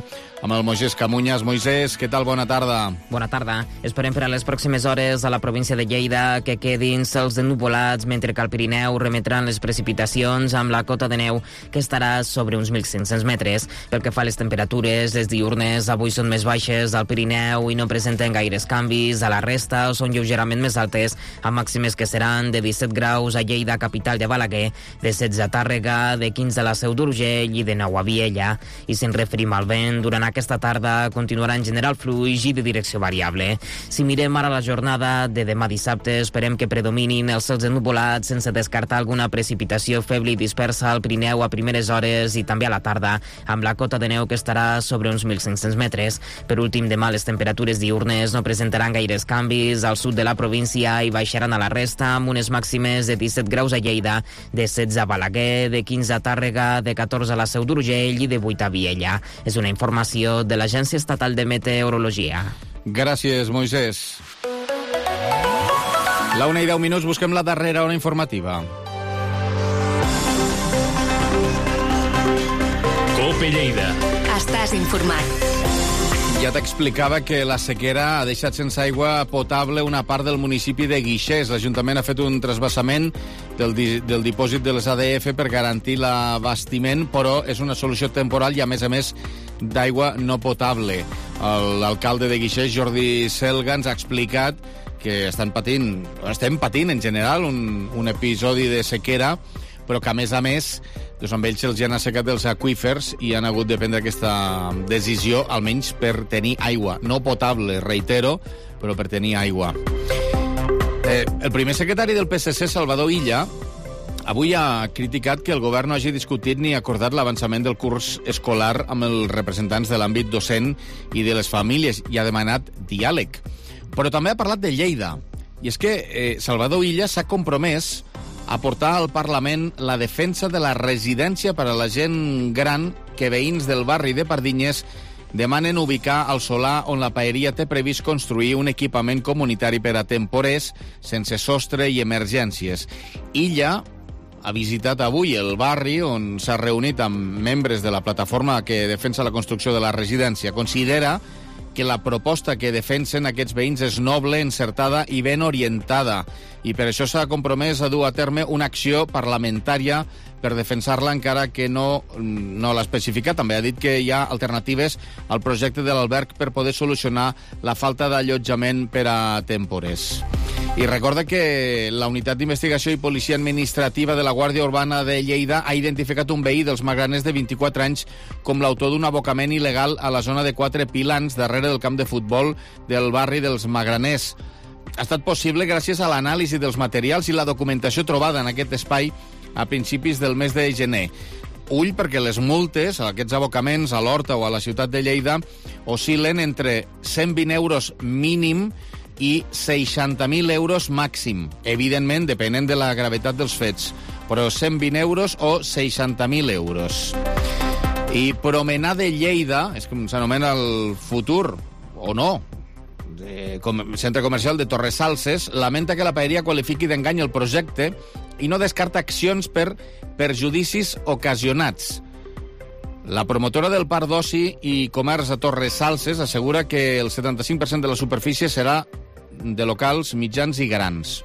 amb el Moisés Camuñas. Moisés, què tal? Bona tarda. Bona tarda. Esperem per a les pròximes hores a la província de Lleida que quedin cels ennuvolats, mentre que al Pirineu remetran les precipitacions amb la cota de neu que estarà sobre uns 1.500 metres. Pel que fa a les temperatures, les diurnes avui són més baixes al Pirineu i no presenten gaires canvis. A la resta són lleugerament més altes, amb màximes que seran de 17 graus a Lleida, capital de Balaguer, de 16 a Tàrrega, de 15 a la Seu d'Urgell i de 9 a Viella. I si ens referim al vent, durant aquesta tarda continuarà en general fluix i de direcció variable. Si mirem ara la jornada de demà dissabte, esperem que predominin els cels ennuvolats sense descartar alguna precipitació feble i dispersa al Pirineu a primeres hores i també a la tarda, amb la cota de neu que estarà sobre uns 1.500 metres. Per últim, demà les temperatures diurnes no presentaran gaires canvis. Al sud de la província i baixaran a la resta, amb unes màximes de 17 graus a Lleida, de 16 a Balaguer, de 15 a Tàrrega, de 14 a la Seu d'Urgell i de 8 a Viella. És una informació de l'Agència Estatal de Meteorologia. Gràcies, Moisés. La 1:10, busquem la darrera hora informativa. COPE Lleida. Estàs informat. Ja t'explicava que la sequera ha deixat sense aigua potable una part del municipi de Guixers. L'Ajuntament ha fet un trasbassament del dipòsit de les ADF per garantir l'abastiment, però és una solució temporal i, a més, d'aigua no potable. L'alcalde de Guixers, Jordi Selga, ens ha explicat que estem patint en general un episodi de sequera, però que, a més, doncs amb ells se'ls han assecat els aqüífers i han hagut de prendre aquesta decisió, almenys per tenir aigua. No potable, reitero, però per tenir aigua. El primer secretari del PSC, Salvador Illa, avui ha criticat que el govern no hagi discutit ni acordat l'avançament del curs escolar amb els representants de l'àmbit docent i de les famílies i ha demanat diàleg. Però també ha parlat de Lleida. I és que Salvador Illa s'ha compromès a portar al Parlament la defensa de la residència per a la gent gran que veïns del barri de Pardinyes demanen ubicar al solar on la paeria té previst construir un equipament comunitari per a temporers sense sostre i emergències. Illa ha visitat avui el barri on s'ha reunit amb membres de la plataforma que defensa la construcció de la residència. Considera que la proposta que defensen aquests veïns és noble, encertada i ben orientada, i per això s'ha compromès a dur a terme una acció parlamentària per defensar-la, encara que no l'ha especificat. També ha dit que hi ha alternatives al projecte de l'alberg per poder solucionar la falta d'allotjament per a temporers. I recorda que la Unitat d'Investigació i Policia Administrativa de la Guàrdia Urbana de Lleida ha identificat un veí dels Magraners de 24 anys com l'autor d'un abocament il·legal a la zona de 4 pilans darrere del camp de futbol del barri dels Magraners. Ha estat possible gràcies a l'anàlisi dels materials i la documentació trobada en aquest espai a principis del mes de gener. Ull, perquè les multes a aquests abocaments a l'Horta o a la ciutat de Lleida oscil·len entre 120 euros mínim i 60.000 euros màxim, evidentment depenent de la gravetat dels fets, però 120 euros o 60.000 euros. I Promenade de Lleida, és com s'anomena el futur, o no, centre comercial de Torresalses, lamenta que la paeria qualifiqui d'engany el projecte i no descarta accions per perjudicis ocasionats. La promotora del Parc d'Oci i Comerç a Torresalses assegura que el 75% de la superfície serà de locals mitjans i grans.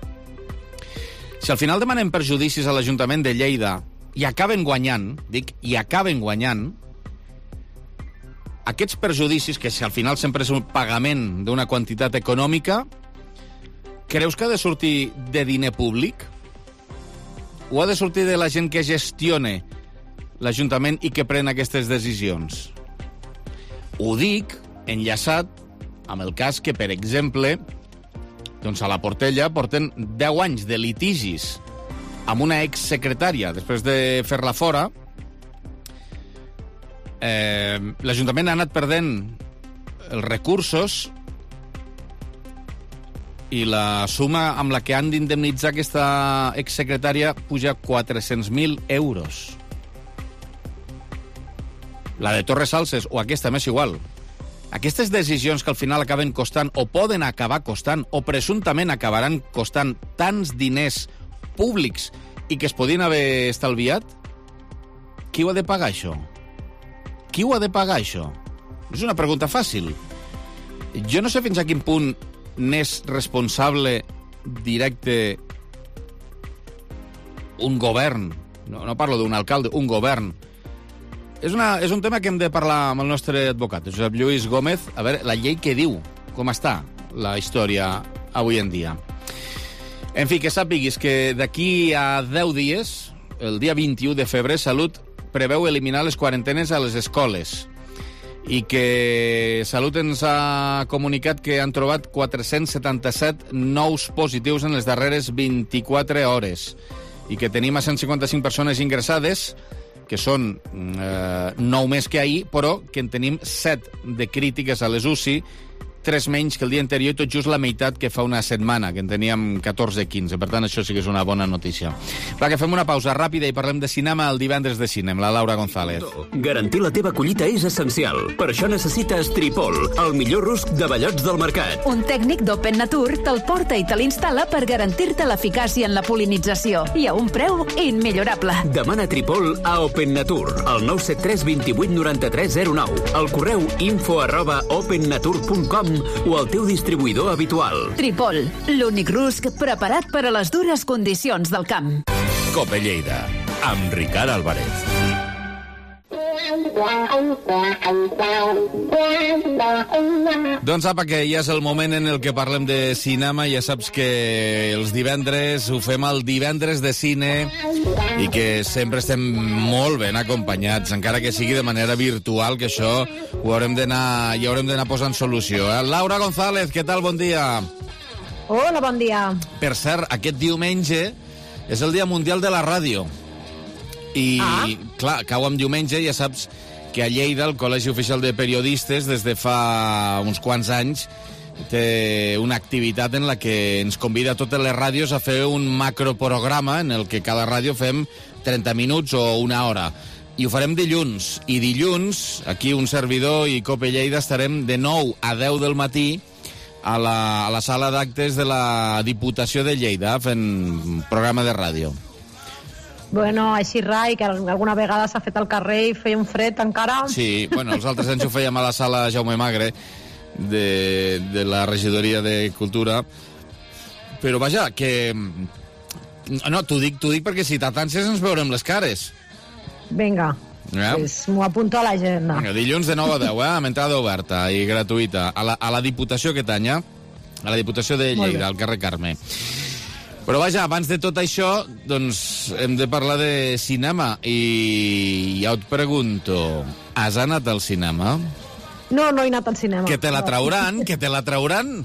Si al final demanem perjudicis a l'Ajuntament de Lleida i acaben guanyant, aquests perjudicis, que si al final sempre és un pagament d'una quantitat econòmica, creus que ha de sortir de diner públic? O ha de sortir de la gent que gestione l'Ajuntament i que pren aquestes decisions? Ho dic enllaçat amb el cas que, per exemple, doncs a la Portella porten 10 anys de litigis amb una exsecretària. Després de fer-la fora, l'Ajuntament ha anat perdent els recursos i la suma amb la que han d'indemnitzar aquesta exsecretària puja 400.000 euros. La de Torresalses o aquesta m'és igual. Aquestes decisions que al final acaben costant o poden acabar costant o presumptament acabaran costant tants diners públics i que es podien haver estalviat, qui ho ha de pagar, això? Qui ho ha de pagar, això? És una pregunta fàcil. Jo no sé fins a quin punt n'és responsable directe un govern. No parlo d'un alcalde, un govern. És un tema que hem de parlar amb el nostre advocat, Josep Lluís Gómez. A veure, la llei què diu? Com està la història avui en dia? En fi, que sàpiguis que d'aquí a 10 dies, el dia 21 de febrer, Salut preveu eliminar les quarantenes a les escoles i que Salut ens ha comunicat que han trobat 477 nous positius en les darreres 24 hores i que tenim a 155 persones ingressades, que són 9 més que ahir, però que en tenim 7 de crítiques a les UCI, 3 menys que el dia anterior i tot just la meitat que fa una setmana, que en teníem 14-15. Per tant, això sí que és una bona notícia. Va, que fem una pausa ràpida i parlem de cinema el divendres de cine amb la Laura González. Garantir la teva collita és essencial. Per això necessites Tripol, el millor rusc de bellots del mercat. Un tècnic d'Open Nature te'l porta i te l'instal·la per garantir-te l'eficàcia en la polinització i a un preu immillorable. Demana Tripol a Open Nature, al 973 28 93 09, al correu info@opennature.com o al teu distribuïdor habitual. Tripol, l'únic rusc preparat per a les dures condicions del camp. Cope Lleida, amb Ricard Álvarez. Doncs apa, que ja és el moment en el que parlem de cinema. Ja saps que els divendres ho fem el divendres de cine i que sempre estem molt ben acompanyats, encara que sigui de manera virtual, que això ho haurem d'anar posant solució. Laura González, què tal? Bon dia. Hola, bon dia. Per cert, aquest diumenge és el Dia Mundial de la Ràdio. I, clar, cau en diumenge, ja saps que a Lleida el Col·legi Oficial de Periodistes des de fa uns quants anys té una activitat en la que ens convida a totes les ràdios a fer un macroprograma en el que cada ràdio fem 30 minuts o una hora. I ho farem dilluns. I dilluns, aquí un servidor i Cope Lleida estarem de 9 a 10 del matí a la sala d'actes de la Diputació de Lleida fent un programa de ràdio. Bueno, així rai, que alguna vegada s'ha fet al carrer i feia un fred encara. Sí, bueno, els altres anys ho fèiem a la sala Jaume Magre de la regidoria de Cultura. Però vaja, que... No, t'ho dic perquè si t'atances ens veurem les cares. Vinga, pues m'ho apunto a l'agenda. Vinga, dilluns de 9 a 10, amb entrada oberta i gratuïta. A la Diputació aquest any, a la Diputació de Lleida, al carrer Carme. Però vaja, abans de tot això, doncs hem de parlar de cinema i ja et pregunto, has anat al cinema? No, no he anat al cinema. Que te la trauran? Que te la trauran?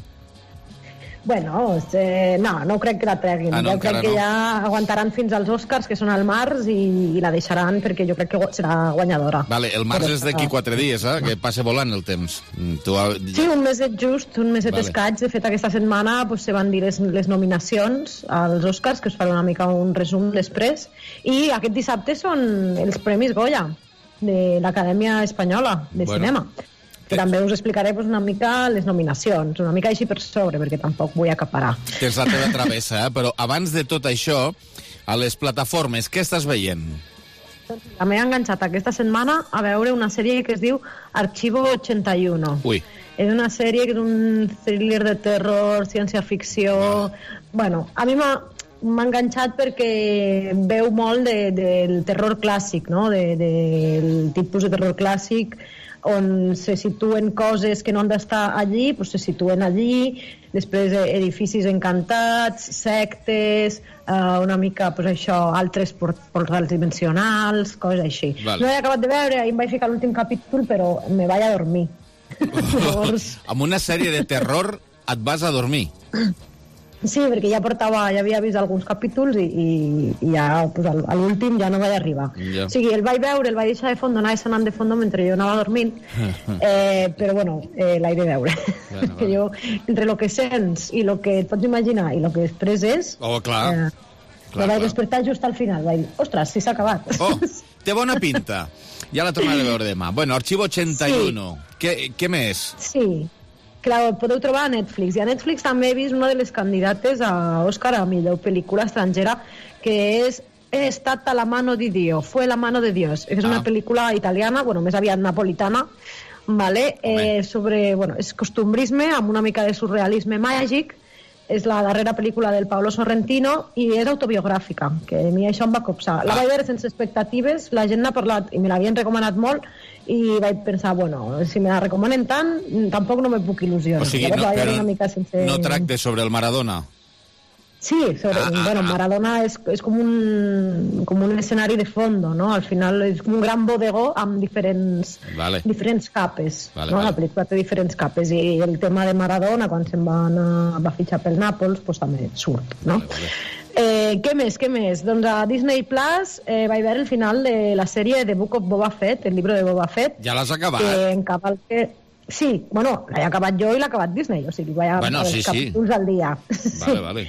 Bueno, no crec que la treguin. Jo crec que ja aguantaran fins als Oscars, que són al març, i la deixaran perquè jo crec que serà guanyadora. Vale, el març és d'aquí 4 dies, que passa volant el temps. Sí, un meset escaig. De fet, aquesta setmana se van dir les nominacions als Oscars, que us faré una mica un resum després, i aquest dissabte són els Premis Goya de l'Acadèmia Espanyola de Cinema. També us explicaré una mica les nominacions, una mica així per sobre, perquè tampoc vull acaparar. Tens la teva travessa, però abans de tot això, a les plataformes, què estàs veient? M'he enganxat aquesta setmana a veure una sèrie que es diu Archivo 81. Ui. És una sèrie que és un thriller de terror, ciència-ficció... Bueno, a mi m'ha enganxat perquè veu molt del terror clàssic, no? Del tipus de terror clàssic on se situen coses que no han d'estar allí, doncs se situen allí, després edificis encantats, sectes, una mica, doncs això, altres portals dimensionals, coses així. Vale. No he acabat de veure, ahir em vaig ficar l'últim capítol, però me vaig a dormir. Llavors... Amb una sèrie de terror et vas a dormir? Sí, perquè ja havia vist alguns capítols i ja, pues, a l'últim ja no vaig arribar. Ja. O sigui, el vaig veure, el vaig deixar de fondo, anava sonant de fondo mentre jo anava dormint, però bueno, l'he de veure. Bueno. Jo, entre lo que sents i lo que et pots imaginar i lo que després és... Oh, clar. Clar, vaig despertar just al final, vaig dir, ostres, sí s'ha acabat. Oh, té bona pinta. Ja la tornaré a veure demà. Bueno, Archivo 81. Sí. Què més? Sí. Clar, ho podeu trobar a Netflix. I a Netflix també he vist una de les candidates a Òscar a millor pel·lícula estrangera, que és He stata la mano di Dio, Fue la mano de Dios. És una pel·lícula italiana, bueno, més aviat napolitana, vale? Sobre, bueno, és costumbrisme amb una mica de surrealisme màgic. És la darrera pel·lícula del Paolo Sorrentino i és autobiogràfica, que a mi això em va copsar. La vaig veure sense expectatives, la gent n'ha parlat i me l'havien recomanat molt i vaig pensar, bueno, si me la recomanen tant, tampoc no me puc il·lusionar. O sigui, no tracte sobre el Maradona. Sí, bueno, Maradona és com un escenari de fondo, no? Al final és com un gran bodegó amb diferents capes, no? La pel·lícula té diferents capes i el tema de Maradona, quan se'n va fitxar pel Nàpols, pues també surt, no? Què més? Doncs a Disney Plus vaig veure el final de la sèrie de Book of Boba Fett, el llibre de Boba Fett. Ja l'has acabat? Sí, bueno, l'he acabat jo i l'ha acabat Disney, o sigui, vaig a els capítols al dia. Vale.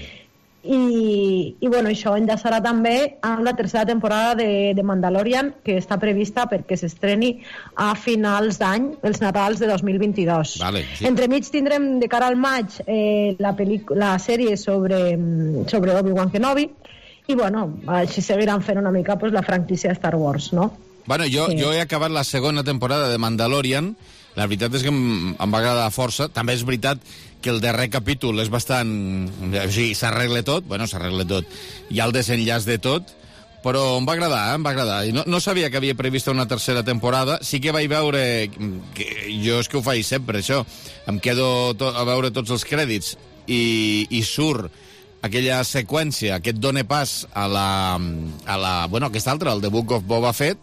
I bueno, això enllaçarà també amb la tercera temporada de Mandalorian, que està prevista perquè s'estreni a finals d'any, els Natals de 2022. Entremig tindrem de cara al maig la sèrie sobre Obi-Wan Kenobi i bueno, així seguiran fent una mica la franquícia de Star Wars, no? Bueno, jo he acabat la segona temporada de Mandalorian. La veritat és que em va agradar força. També és veritat que el darrer capítol és bastant... O sigui, s'arregla tot. Bueno, s'arregla tot. Hi ha el desenllaç de tot, però em va agradar. I no sabia que havia prevista una tercera temporada. Sí que vaig veure... Jo és que ho faig sempre, això. Em quedo a veure tots els crèdits i surt aquella seqüència que et dona pas a la bueno, aquesta altra, el The Book of Boba Fett,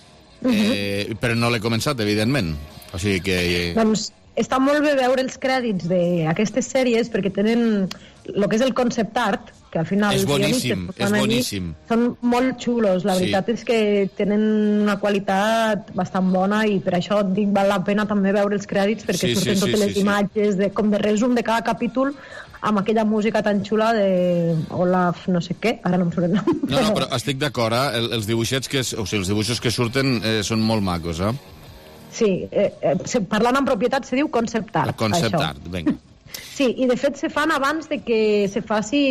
però no l'he començat, evidentment. O sigui que... Doncs està molt bé veure els crèdits d'aquestes sèries perquè tenen el que és el concept art, que al final... És boníssim. Són molt xulos, la veritat és que tenen una qualitat bastant bona i per això dic val la pena també veure els crèdits perquè surten totes les imatges com de resum de cada capítol amb aquella música tan xula de Olaf no sé què, ara no em surt el nom. No, però estic d'acord, els dibuixets els dibuixos que surten són molt macos, Sí, parlant en propietat se diu concept art. Concept art, vinga. Sí, i de fet se fan abans de que se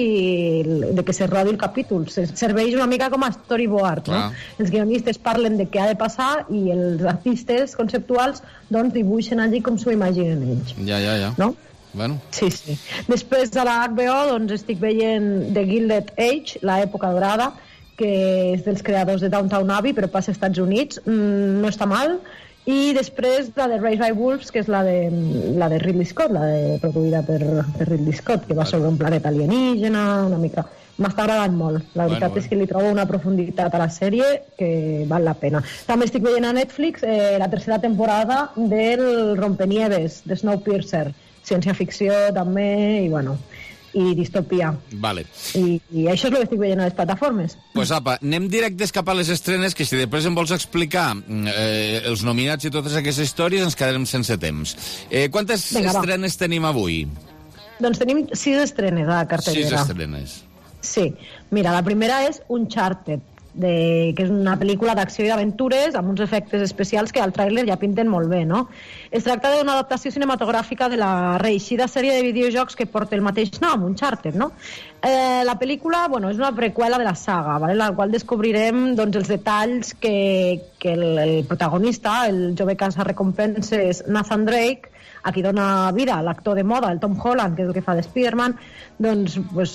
rodi el capítol. Serveix una mica com a storyboard, no? Els guionistes parlen de què ha de passar i els artistes conceptuals doncs dibuixen allí com s'ho imaginen ells. Ja. No? Bueno. Sí. Després de la HBO doncs estic veient The Gilded Age, l'època dorada, que és dels creadors de Downton Abbey, però passa als Estats Units. No està mal. I després la de Raised by Wolves, que és la de Ridley Scott, produïda per Ridley Scott, que va sobre un planeta alienígena, una mica... M'està agradant molt. La veritat és que li trobo una profunditat a la sèrie que val la pena. També estic veient a Netflix la tercera temporada del Rompenieves, de Snowpiercer. Ciència-ficció també, i bueno... i distopia. Vale. I això és el que estic veient a les plataformes. Pues apa, anem directes cap a les estrenes, que si després em vols explicar els nominats i totes aquestes històries ens quedarem sense temps. Quantes estrenes tenim avui? Doncs tenim 6 estrenes a la cartellera. 6 estrenes. Sí. Mira, la primera és Uncharted, que és una pel·lícula d'acció i d'aventures amb uns efectes especials que al tràiler ja pinten molt bé, no? Es tracta d'una adaptació cinematogràfica de la reeixida sèrie de videojocs que porta el mateix nom, Uncharted, no? La pel·lícula, bueno, és una preqüela de la saga, ¿vale? En la qual descobrirem doncs, els detalls que el protagonista, el jove caçarrecompenses Nathan Drake, a qui dona vida l'actor de moda, el Tom Holland, que és el que fa de Spider-Man, doncs,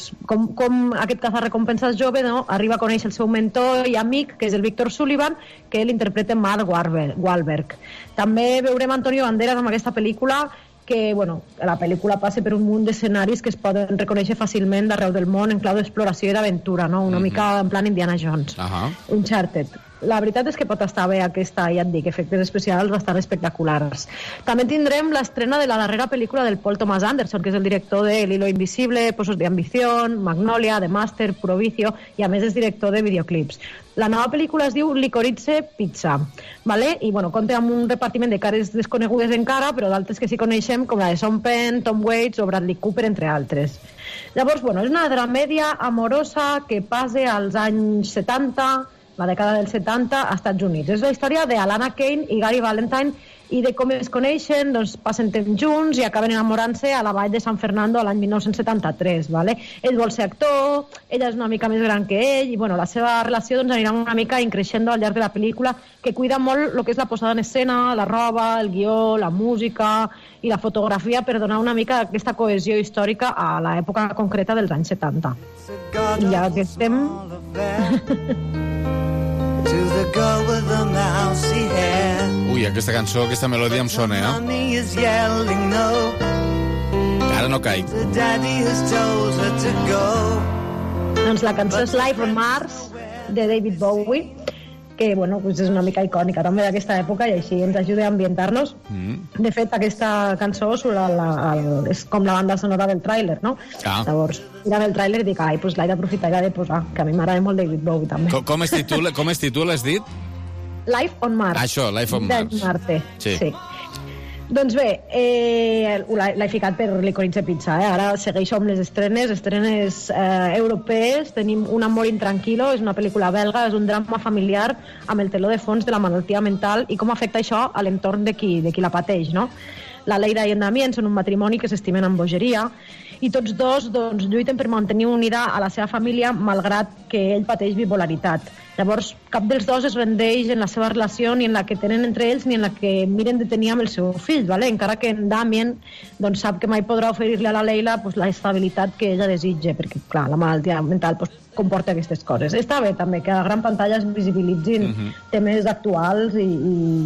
com aquest caçarrecompenses jove, no? Arriba a conèixer el seu mentor i amic, que és el Victor Sullivan, que l'interpreta Mark Wahlberg. També veurem Antonio Banderas amb aquesta pel·lícula, que bueno, la pel·lícula passa per un munt d'escenaris que es poden reconèixer fàcilment d'arreu del món en clau d'exploració i d'aventura, no? Una mica en plan Indiana Jones. Uncharted. La veritat és que pot estar bé aquesta, ja et dic, efectes especials bastant espectaculars. També tindrem l'estrena de la darrera pel·lícula del Paul Thomas Anderson, que és el director de L'Hilo Invisible, Pozos de Ambición, Magnolia, The Master, Puro Vicio, i a més és director de videoclips. La nova pel·lícula es diu Licorice Pizza, ¿vale? I bueno, compta amb un repartiment de cares desconegudes encara, però d'altres que sí coneixem, com la de Sean Penn, Tom Waits o Bradley Cooper, entre altres. Llavors, bueno, és una dramèdia amorosa que passa als anys 70, la dècada dels 70, als Estats Units. És la història d'Alana Kane i Gary Valentine, I de com es coneixen, doncs passen temps junts i acaben enamorant-se a la vall de San Fernando l'any 1973, ¿vale? Ell vol ser actor, ella és una mica més gran que ell, i bueno, la seva relació doncs, anirà una mica increixent al llarg de la pel·lícula, que cuida molt el que és la posada en escena, la roba, el guió, la música i la fotografia per donar una mica aquesta cohesió històrica a l'època concreta dels anys 70. I ja que estem... Ui, aquesta cançó, aquesta melodia em sona, Ara no caic. Doncs la cançó és Life on Mars, de David Bowie, que bueno, pues és una mica icònica també d'aquesta època i així ens ajuda a ambientar-nos. De fet, aquesta cançó és com la banda sonora del tràiler, no? Llavors, mirant el tràiler i dic, pues l'he d'aprofitar de posar, que a mi m'agrada molt David Bowie també. Com es titula, has dit? Life on Mars. Això, Life on Mars. De Marte, sí. Doncs bé, l'he ficat per Licorice Pizza, Ara segueixo amb les estrenes europees. Tenim Un amor intranquilo, és una pel·lícula belga, és un drama familiar amb el teló de fons de la malaltia mental i com afecta això a l'entorn de qui la pateix, no? La Leira i en Damien són un matrimoni que s'estimen amb bogeria i tots dos doncs, lluiten per mantenir unida a la seva família malgrat que ell pateix bipolaritat. Llavors, cap dels dos es rendeix en la seva relació ni en la que tenen entre ells ni en la que miren de tenir amb el seu fill, ¿vale? Encara que en Damien doncs, sap que mai podrà oferir-li a la Leila pues, la estabilitat que ella desitja, perquè clar, la malaltia mental pues, comporta aquestes coses. Està bé també que a la gran pantalla es visibilitzin temes actuals i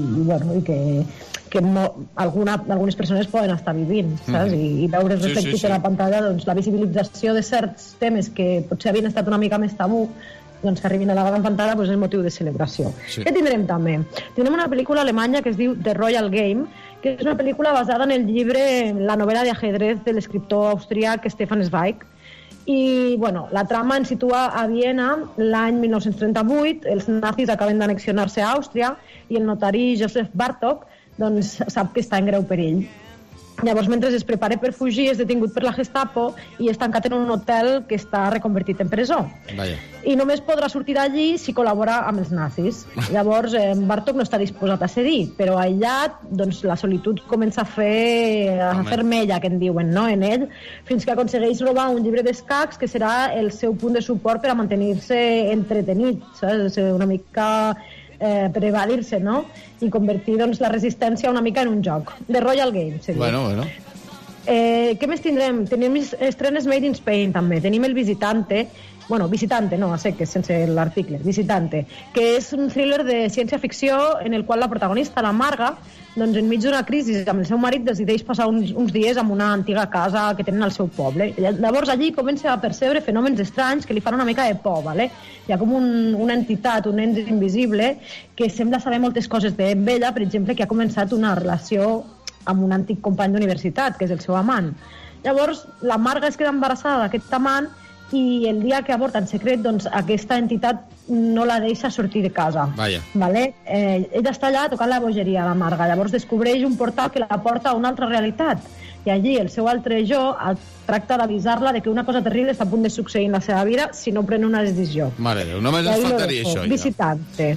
que algunes persones poden estar vivint, saps? I veure reflectit en la pantalla doncs, la visibilització de certs temes que potser havien estat una mica més tabú, doncs que arribin a la gran pantalla doncs, és motiu de celebració. Què tindrem també? Tindrem una pel·lícula alemanya que es diu The Royal Game, que és una pel·lícula basada en el llibre, la novel·la de ajedrez de l'escriptor austríac Stefan Zweig. I, bueno, la trama ens situa a Viena l'any 1938, els nazis acaben d'annexionar-se a Àustria i el notari Josef Bartók doncs, sap que està en greu perill. Llavors, mentre es prepara per fugir, és detingut per la Gestapo i és tancat en un hotel que està reconvertit en presó. Vaya. I només podrà sortir d'allí si col·labora amb els nazis. Llavors, Bartók no està disposat a cedir, però aïllat, doncs, la solitud comença a fer mella, que en diuen, no? En ell, fins que aconsegueix robar un llibre d'escacs que serà el seu punt de suport per a mantenir-se entretenit, saps? Una mica... per evadir-se, no? I convertir doncs, la resistència una mica en un joc. The Royal Game, seria. Bueno. Què més tindrem? Tenim estrenes Made in Spain, també. Tenim El Visitante, no, a seques, sense l'article, Visitante, que és un thriller de ciència-ficció en el qual la protagonista, la Marga, doncs enmig d'una crisi amb el seu marit decideix passar uns dies en una antiga casa que tenen al seu poble. Llavors allí comença a percebre fenòmens estranys que li fan una mica de por, ¿vale? Hi ha com una entitat, un ens invisible que sembla saber moltes coses d'ella, per exemple, que ha començat una relació amb un antic company d'universitat, que és el seu amant. Llavors, la Marga es queda embarassada d'aquest amant i el dia que avorta en secret, doncs, aquesta entitat no la deixa sortir de casa. Vaya. Vale? Ella està allà tocant la bogeria, la Marga. Llavors descobreix un portal que la porta a una altra realitat. I allí el seu altre jo tracta d'avisar-la de que una cosa terrible està a punt de succeir en la seva vida si no pren una decisió. Mare Déu, només ens faltaria això. Visitante.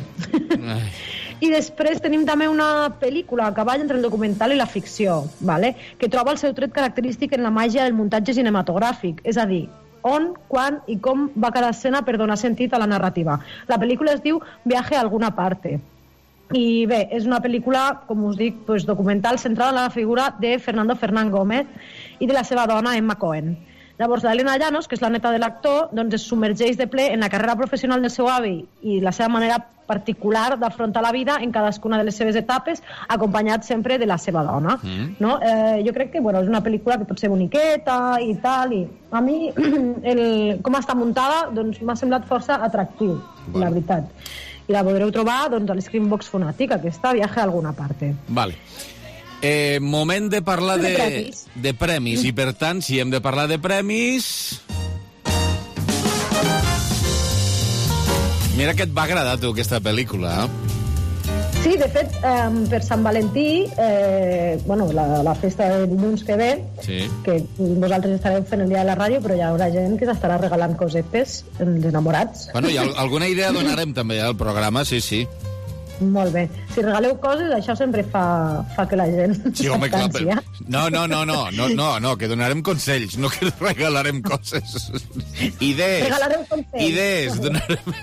I després tenim també una pel·lícula a cavall entre el documental i la ficció, ¿vale? Que troba el seu tret característic en la màgia del muntatge cinematogràfic, és a dir, on, quan i com va cada escena per donar sentit a la narrativa. La pel·lícula es diu Viaje a alguna parte. I bé, és una pel·lícula, com us dic, pues, documental centrada en la figura de Fernando Fernán Gómez i de la seva dona Emma Cohen. Llavors, l'Helena Llanos, que és la neta de l'actor, doncs es submergeix de ple en la carrera professional del seu avi i la seva manera particular d'afrontar la vida en cadascuna de les seves etapes, acompanyat sempre de la seva dona. No? Jo crec que és una pel·lícula que pot ser boniqueta i tal, i a mi com està muntada doncs, m'ha semblat força atractiu, la veritat. I la podreu trobar doncs, a l'Screenbox Fonàtic, aquesta, Viaje a alguna parte. Vale. Moment de parlar de premis, i per tant, si hem de parlar de premis... Mira que et va agradar, tu, aquesta pel·lícula. Sí, de fet, per Sant Valentí, la festa de dilluns que ve, que vosaltres estareu fent el dia de la ràdio, però hi haurà gent que s'estarà regalant cosetes als enamorats. Bueno, i alguna idea donarem també al programa, sí. Molt bé. Si regaleu coses, això sempre fa que la gent s'acansi. No, que donarem consells, no que regalarem coses. Idees. Regalarem consells. Idees, donarem...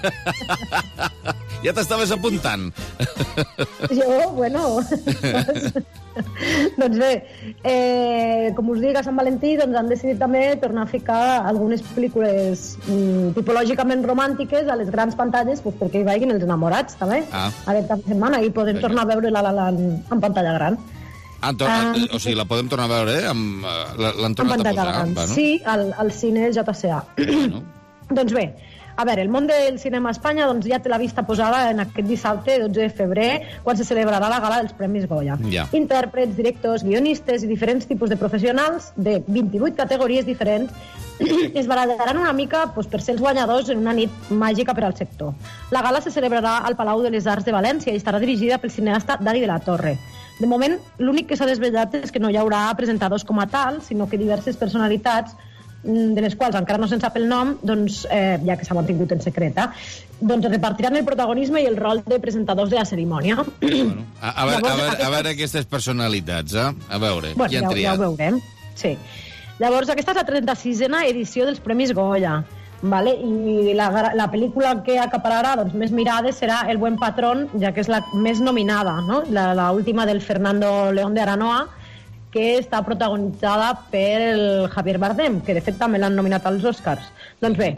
Ja t'estaves apuntant. Jo, bueno... Doncs bé, com us dic, a Sant Valentí han decidit també tornar a ficar algunes pel·lícules tipològicament romàntiques a les grans pantalles perquè hi vagin els enamorats, també. Aquesta setmana, i podem tornar a veure La La Land en pantalla gran. O sigui, la podem tornar a veure, l'han tornat a posar? Bueno. Sí, al cine JCA. Bueno. Doncs bé, a veure, el món del cinema a Espanya ja té la vista posada en aquest dissabte, 12 de febrer, quan se celebrarà la gala dels Premis Goya. Intèrprets, directors, guionistes i diferents tipus de professionals de 28 categories diferents es barallaran una mica per ser els guanyadors en una nit màgica per al sector. La gala se celebrarà al Palau de les Arts de València i estarà dirigida pel cineasta Dani de la Torre. De moment, l'únic que s'ha desvetllat és que no hi haurà presentadors com a tal, sinó que diverses personalitats de les quals encara no se'n sap el nom, doncs, ja que s'ha mantingut en secret, doncs repartiran el protagonisme i el rol de presentadors de la cerimònia. Bueno, a veure aquestes personalitats, a veure, qui han triat. Ja ho veurem, sí. Llavors, aquesta és la 36a edició dels Premis Goya, vale? I la pel·lícula que acapararà més mirades serà El buen patrón, ja que és la més nominada, no? L'última del Fernando León de Aranoa, que està protagonitzada per el Javier Bardem, que de fet també l'han nominat als Oscars. Doncs bé,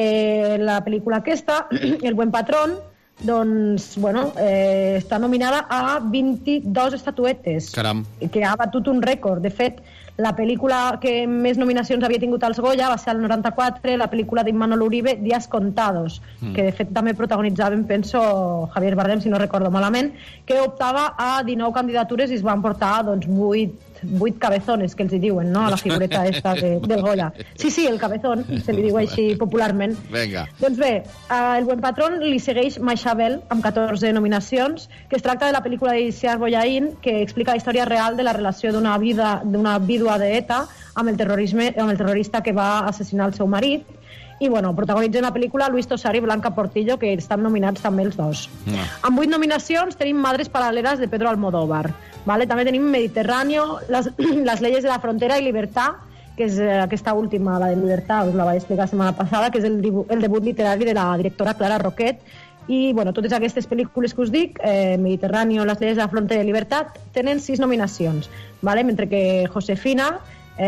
la pel·lícula aquesta, El buen patrón, doncs, bueno, està nominada a 22 estatuetes. Caram. Que ha batut un rècord. De fet, la pel·lícula que més nominacions havia tingut als Goya va ser el 94, la pel·lícula d'Immanuel Uribe, Días contados, que de fet també protagonitzaven, penso, Javier Bardem, si no recordo malament, que optava a 19 candidatures i es van portar, doncs, 8 cabezones, que els hi diuen, no?, a la figureta esta del Goya. Sí, el cabezón, se li diu així popularment. Vinga. Doncs bé, El buen patrón li segueix Maixabel, amb 14 nominacions, que es tracta de la pel·lícula d'Isiar Boyaín, que explica la història real de la relació d'una vídua d'ETA amb el terrorista que va assassinar el seu marit. I, bueno, protagonitzen la pel·lícula Luis Tosar i Blanca Portillo, que estan nominats també els dos. Amb 8 nominacions tenim Madres Paralelas de Pedro Almodóvar. Vale? També tenim Mediterráneo, Las leyes de la frontera i Libertad, que és aquesta última, la de Libertad, us la vaig explicar la setmana passada, que és el debut literari de la directora Clara Roquet. I, bueno, totes aquestes pel·lícules que us dic, Mediterráneo, Las leyes de la frontera i Libertad, tenen 6 nominacions, vale? Mentre que Josefina,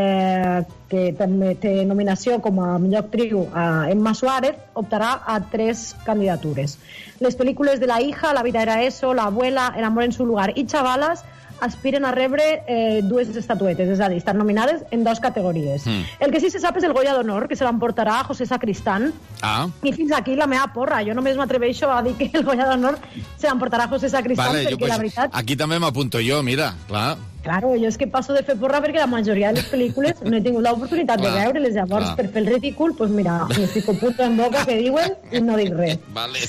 que també té nominació com a millor actriu a Emma Suárez, optarà a 3 candidatures. Les pel·lícules de La hija, La vida era eso, La abuela, El amor en su lugar i Chavalas aspiren a rebre 2 estatuetes, és a dir, estan nominades en 2 categories. El que sí se sap és el Goya d'Honor, que se l'emportarà José Sacristán. I fins aquí la meva porra. Jo només m'atreveixo a dir que el Goya d'Honor se l'emportarà José Sacristán, perquè la veritat... Aquí també m'apunto jo, mira, clar. Claro, jo és que passo de fer porra perquè la majoria de les pel·lícules no he tingut l'oportunitat de veure-les. Llavors, per fer el ridícul, doncs mira, me fico puto en boca que diuen i no dic res. Vale.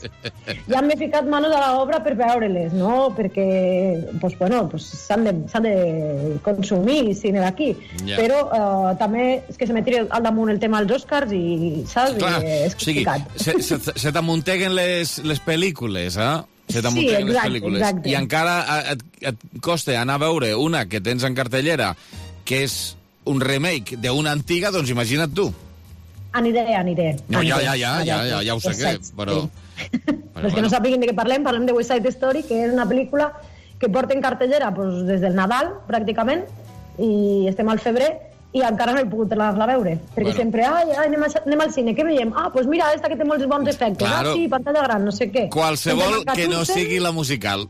Ja m'he ficat manos a l'obra per veure-les, no? Perquè, doncs, bueno, s'han de consumir cine d'aquí. Però també és que se me tira al damunt el tema dels Oscars i, saps? És complicat. O sigui, se t'amunteguen les pel·lícules, Sí, exacte. I encara et costa anar a veure una que tens en cartellera que és un remake d'una antiga, doncs imagina't tu. Aniré. No, ja ho sé que, però... Però que no sàpiguin de què parlem de West Side Story, que és una pel·lícula que porta en cartellera des del Nadal, pràcticament, i estem al febrer, i encara no he pogut anar-la a veure, perquè sempre, anem al cine, què veiem? Doncs mira, esta que té molts bons efectes, sí, pantalla gran, no sé què. Qualsevol que no sigui la musical.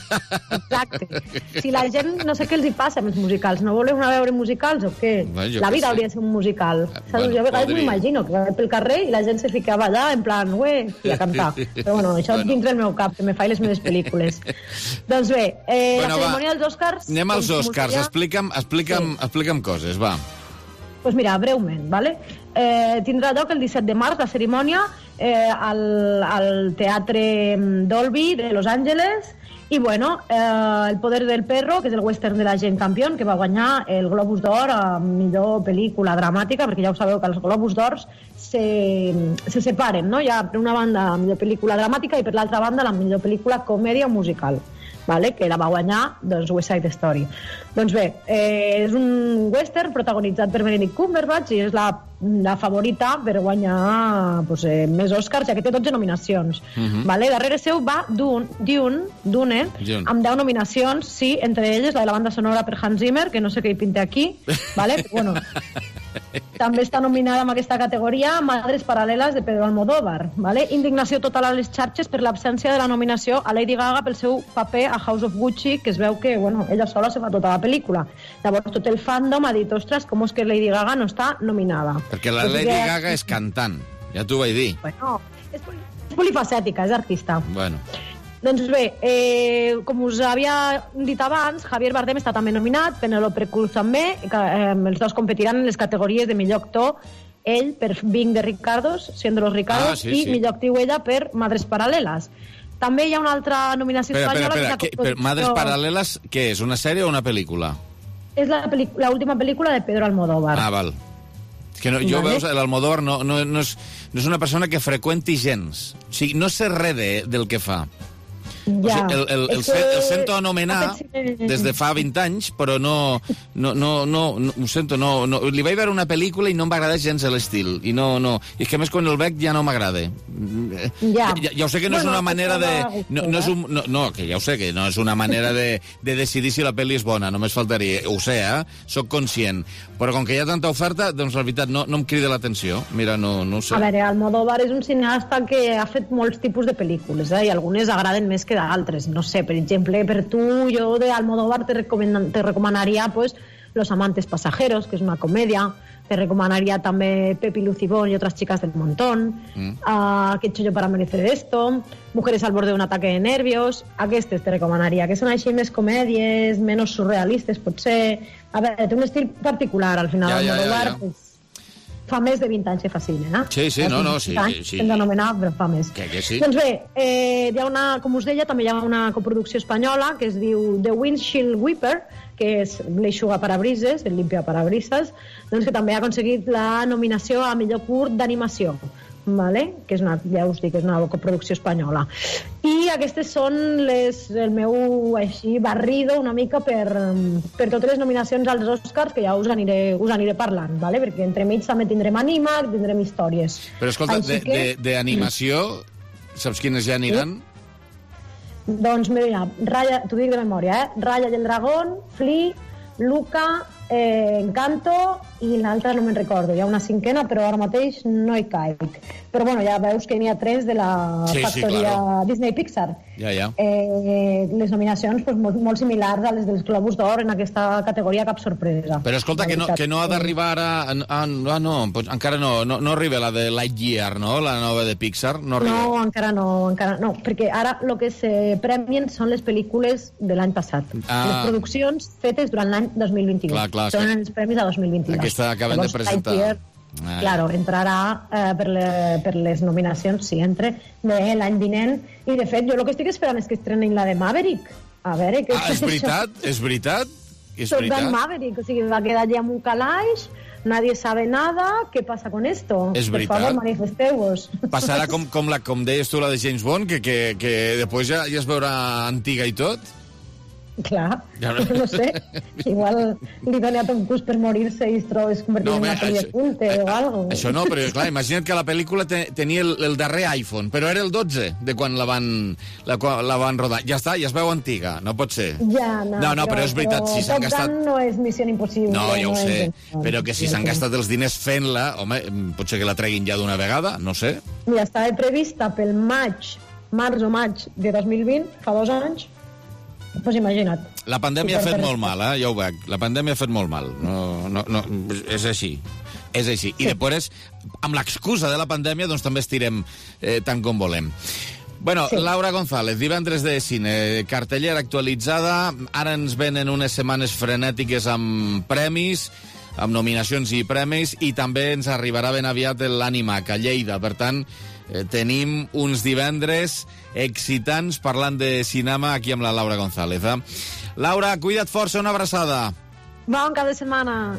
Exacte. Si la gent, no sé què els hi passa amb els musicals, no voleu anar a veure musicals o què? La vida hauria de ser un musical. Jo a vegades m'imagino que va pel carrer i la gent se ficava allà, en plan, i a cantar. Però bueno, això dins del meu cap, que me faig les meves pel·lícules. Doncs bé, la cerimònia dels Oscars... Anem als Oscars, explica'm coses, va. Doncs mira, breument, ¿vale? Tindrà lloc el 17 de març la cerimònia al Teatre Dolby de Los Angeles I bueno, El poder del perro, que és el western de la Jane Campion, que va guanyar el Globus d'Or a millor pel·lícula dramàtica, perquè ja ho sabeu que els Globus d'Or se separen, no? Hi ha per una banda la millor pel·lícula dramàtica i per l'altra banda la millor pel·lícula comèdia o musical, vale? Que la va guanyar West Side Story. Doncs bé, és un western protagonitzat per Benedict Cumberbatch i és la favorita per guanyar més Oscars, ja que té 12 nominacions. Vale? Darrere seu va Dune, amb 10 nominacions, sí, entre elles la de la banda sonora per Hans Zimmer, que no sé què hi pinta aquí, vale? Bueno, també està nominada en aquesta categoria Madres Paral·leles de Pedro Almodóvar, vale? Indignació total a les xarxes per l'absència de la nominació a Lady Gaga pel seu paper a House of Gucci, que es veu que ella sola se fa tota la pel·lícula. Llavors tot el fandom ha dit, ostres, com és que Lady Gaga no està nominada? Perquè la Lady Gaga és cantant, ja t'ho vaig dir. Bueno, és polifacètica, és artista. Bueno. Doncs bé, com us havia dit abans, Javier Bardem està també nominat, Penélope Cruz també, els dos competiran en les categories de millor actor, ell per Being the Ricardos, Siendo los Ricardos, i millor actriu ella per Madres Paral·leles. També hi ha una altra nominació espanyola... Espera, Madres Paral·leles, què és, una sèrie o una pel·lícula? És l'última pel·lícula de Pedro Almodóvar. Ah, val. És que jo veus, l'Almodóvar no és una persona que freqüenti gens. O sigui, no sé res del que fa. Ja. El sento anomenar des de fa 20 anys, però no ho sento, no. Li vaig veure una pel·lícula i no em va agradar gens l'estil. I és que a més quan el veig ja no m'agrada. Ja ho sé que no és una manera de... que ja ho sé que no és una manera de decidir si la pel·li és bona, només faltaria. Ho sé, soc conscient. Però com que hi ha tanta oferta, doncs la veritat no em crida l'atenció. Mira, no ho sé. A veure, Almodóvar és un cineasta que ha fet molts tipus de pel·lícules, i algunes agraden més que d'altres. No sé, per exemple, per tu, jo de Almodóvar te recomanaria Los amantes pasajeros, que és una comèdia. Te recomanaria també Pepi Lucibón y otras chicas del montón. ¿Qué he hecho yo para merecer esto? Mujeres al borde de un ataque de nervios. Aquestes te recomanaria, que són així més comèdies, menys surrealistes, potser. A veure, té un estil particular, al final. Almodóvar fa més de 20 anys que fa cine, Sí, sí. Hem d'anomenar, però fa més. Que sí. Doncs bé, hi ha una, com us deia, també hi ha una coproducció espanyola que es diu The Windshield Wiper, que és l'eixugaparabrisas, el limpiaparabrisas, doncs que també ha aconseguit la nominació a millor curt d'animació, vale? Que és ja us dic, és una coproducció espanyola. I aquestes són el meu així barrido una mica per totes les nominacions als Oscars, que ja us aniré parlant, vale? Perquè entremig també tindrem Animac, tindrem històries. Però escolta, d'animació, saps quines ja aniran? Doncs mira, t'ho dic de memòria, Raya y el dragón, Flea, Luca, Encanto i l'altra no me'n recordo. Hi ha una cinquena, però ara mateix no hi caic. Però bueno, ja veus que n'hi ha 3 de la factoria Disney-Pixar. Ja. Les nominacions molt similars a les dels Globus d'Or en aquesta categoria, cap sorpresa. Però escolta, que no ha d'arribar ara... no, encara no arriba la de Lightyear, no? La nova de Pixar, no arriba. No, encara no, perquè ara el que se premien són les pel·lícules de l'any passat. Les produccions fetes durant l'any 2022. Són els premis de 2022. Aquesta acaben de presentar. Claro, entrarà per les nominacions, sí, entre l'any vinent. I, de fet, jo el que estic esperant és que estrenin la de Maverick. A veure, què és veritat? És veritat? Top Gun Maverick, o sigui, va quedar allà amb un calaix, nadie sabe nada, ¿qué pasa con esto? És veritat. Per favor, manifesteu-vos. Passarà com deies tu, la de James Bond, que després ja es veurà antiga i tot? Clar, no sé, igual li dona a Tom Cruise per morir-se i es convertir en una pel·li de culte o algo. Això no, però clar, imagina't que la pel·lícula tenia el darrer iPhone, però era el 12 de quan la van rodar. Ja està, ja es veu antiga, no pot ser. Ja, no, però és veritat, si s'han gastat... Top Gun no és Missió Impossible. No, ja ho sé, però que si s'han gastat els diners fent-la, home, potser que la treguin ja d'una vegada, no sé. Mira, estava prevista pel març o maig de 2020, fa 2 anys. Pues imagina't. La pandèmia ha fet molt mal, ja ho veig. La pandèmia ha fet molt mal. No, és així. És així. I després, amb l'excusa de la pandèmia, doncs també estirem tant com volem. Bueno, Laura González, divendres de cine, cartellera actualitzada, ara ens venen unes setmanes frenètiques amb premis. amb nominacions i premis, i també ens arribarà ben aviat l'Animac a Lleida. Per tant, tenim uns divendres excitants parlant de cinema aquí amb la Laura González. Laura, cuida't força, una abraçada. Bon cap de setmana.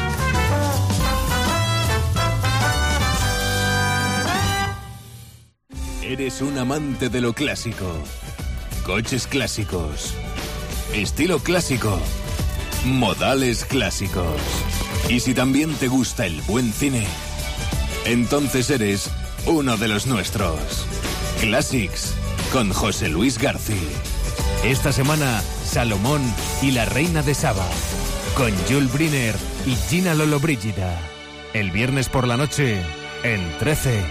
Eres un amante de lo clásico. Coches clásicos. Estilo clásico. Modales clásicos. Y si también te gusta el buen cine, entonces eres uno de los nuestros. Classics con José Luis García. Esta semana, Salomón y la Reina de Saba, con Jules Briner y Gina Lollobrigida. El viernes por la noche, en 13.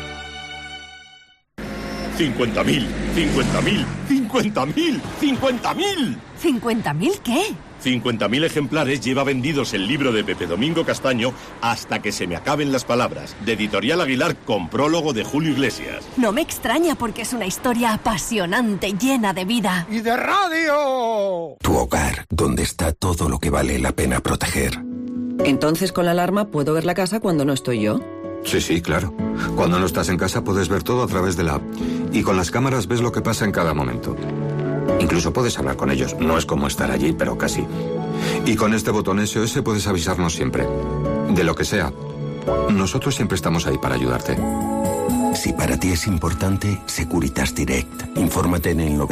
50.000, 50.000, 50.000, 50.000. ¿50.000 qué? 50.000 ejemplares lleva vendidos el libro de Pepe Domingo Castaño, Hasta que se me acaben las palabras, de Editorial Aguilar, con prólogo de Julio Iglesias. No me extraña porque es una historia apasionante, llena de vida. ¡Y de radio! Tu hogar, donde está todo lo que vale la pena proteger. Entonces, con la alarma puedo ver la casa cuando no estoy yo. Sí, claro. Cuando no estás en casa puedes ver todo a través de la app. Y con las cámaras ves lo que pasa en cada momento. Incluso puedes hablar con ellos. No es como estar allí, pero casi. Y con este botón SOS puedes avisarnos siempre. De lo que sea. Nosotros siempre estamos ahí para ayudarte. Si para ti es importante, Securitas Direct. Infórmate en el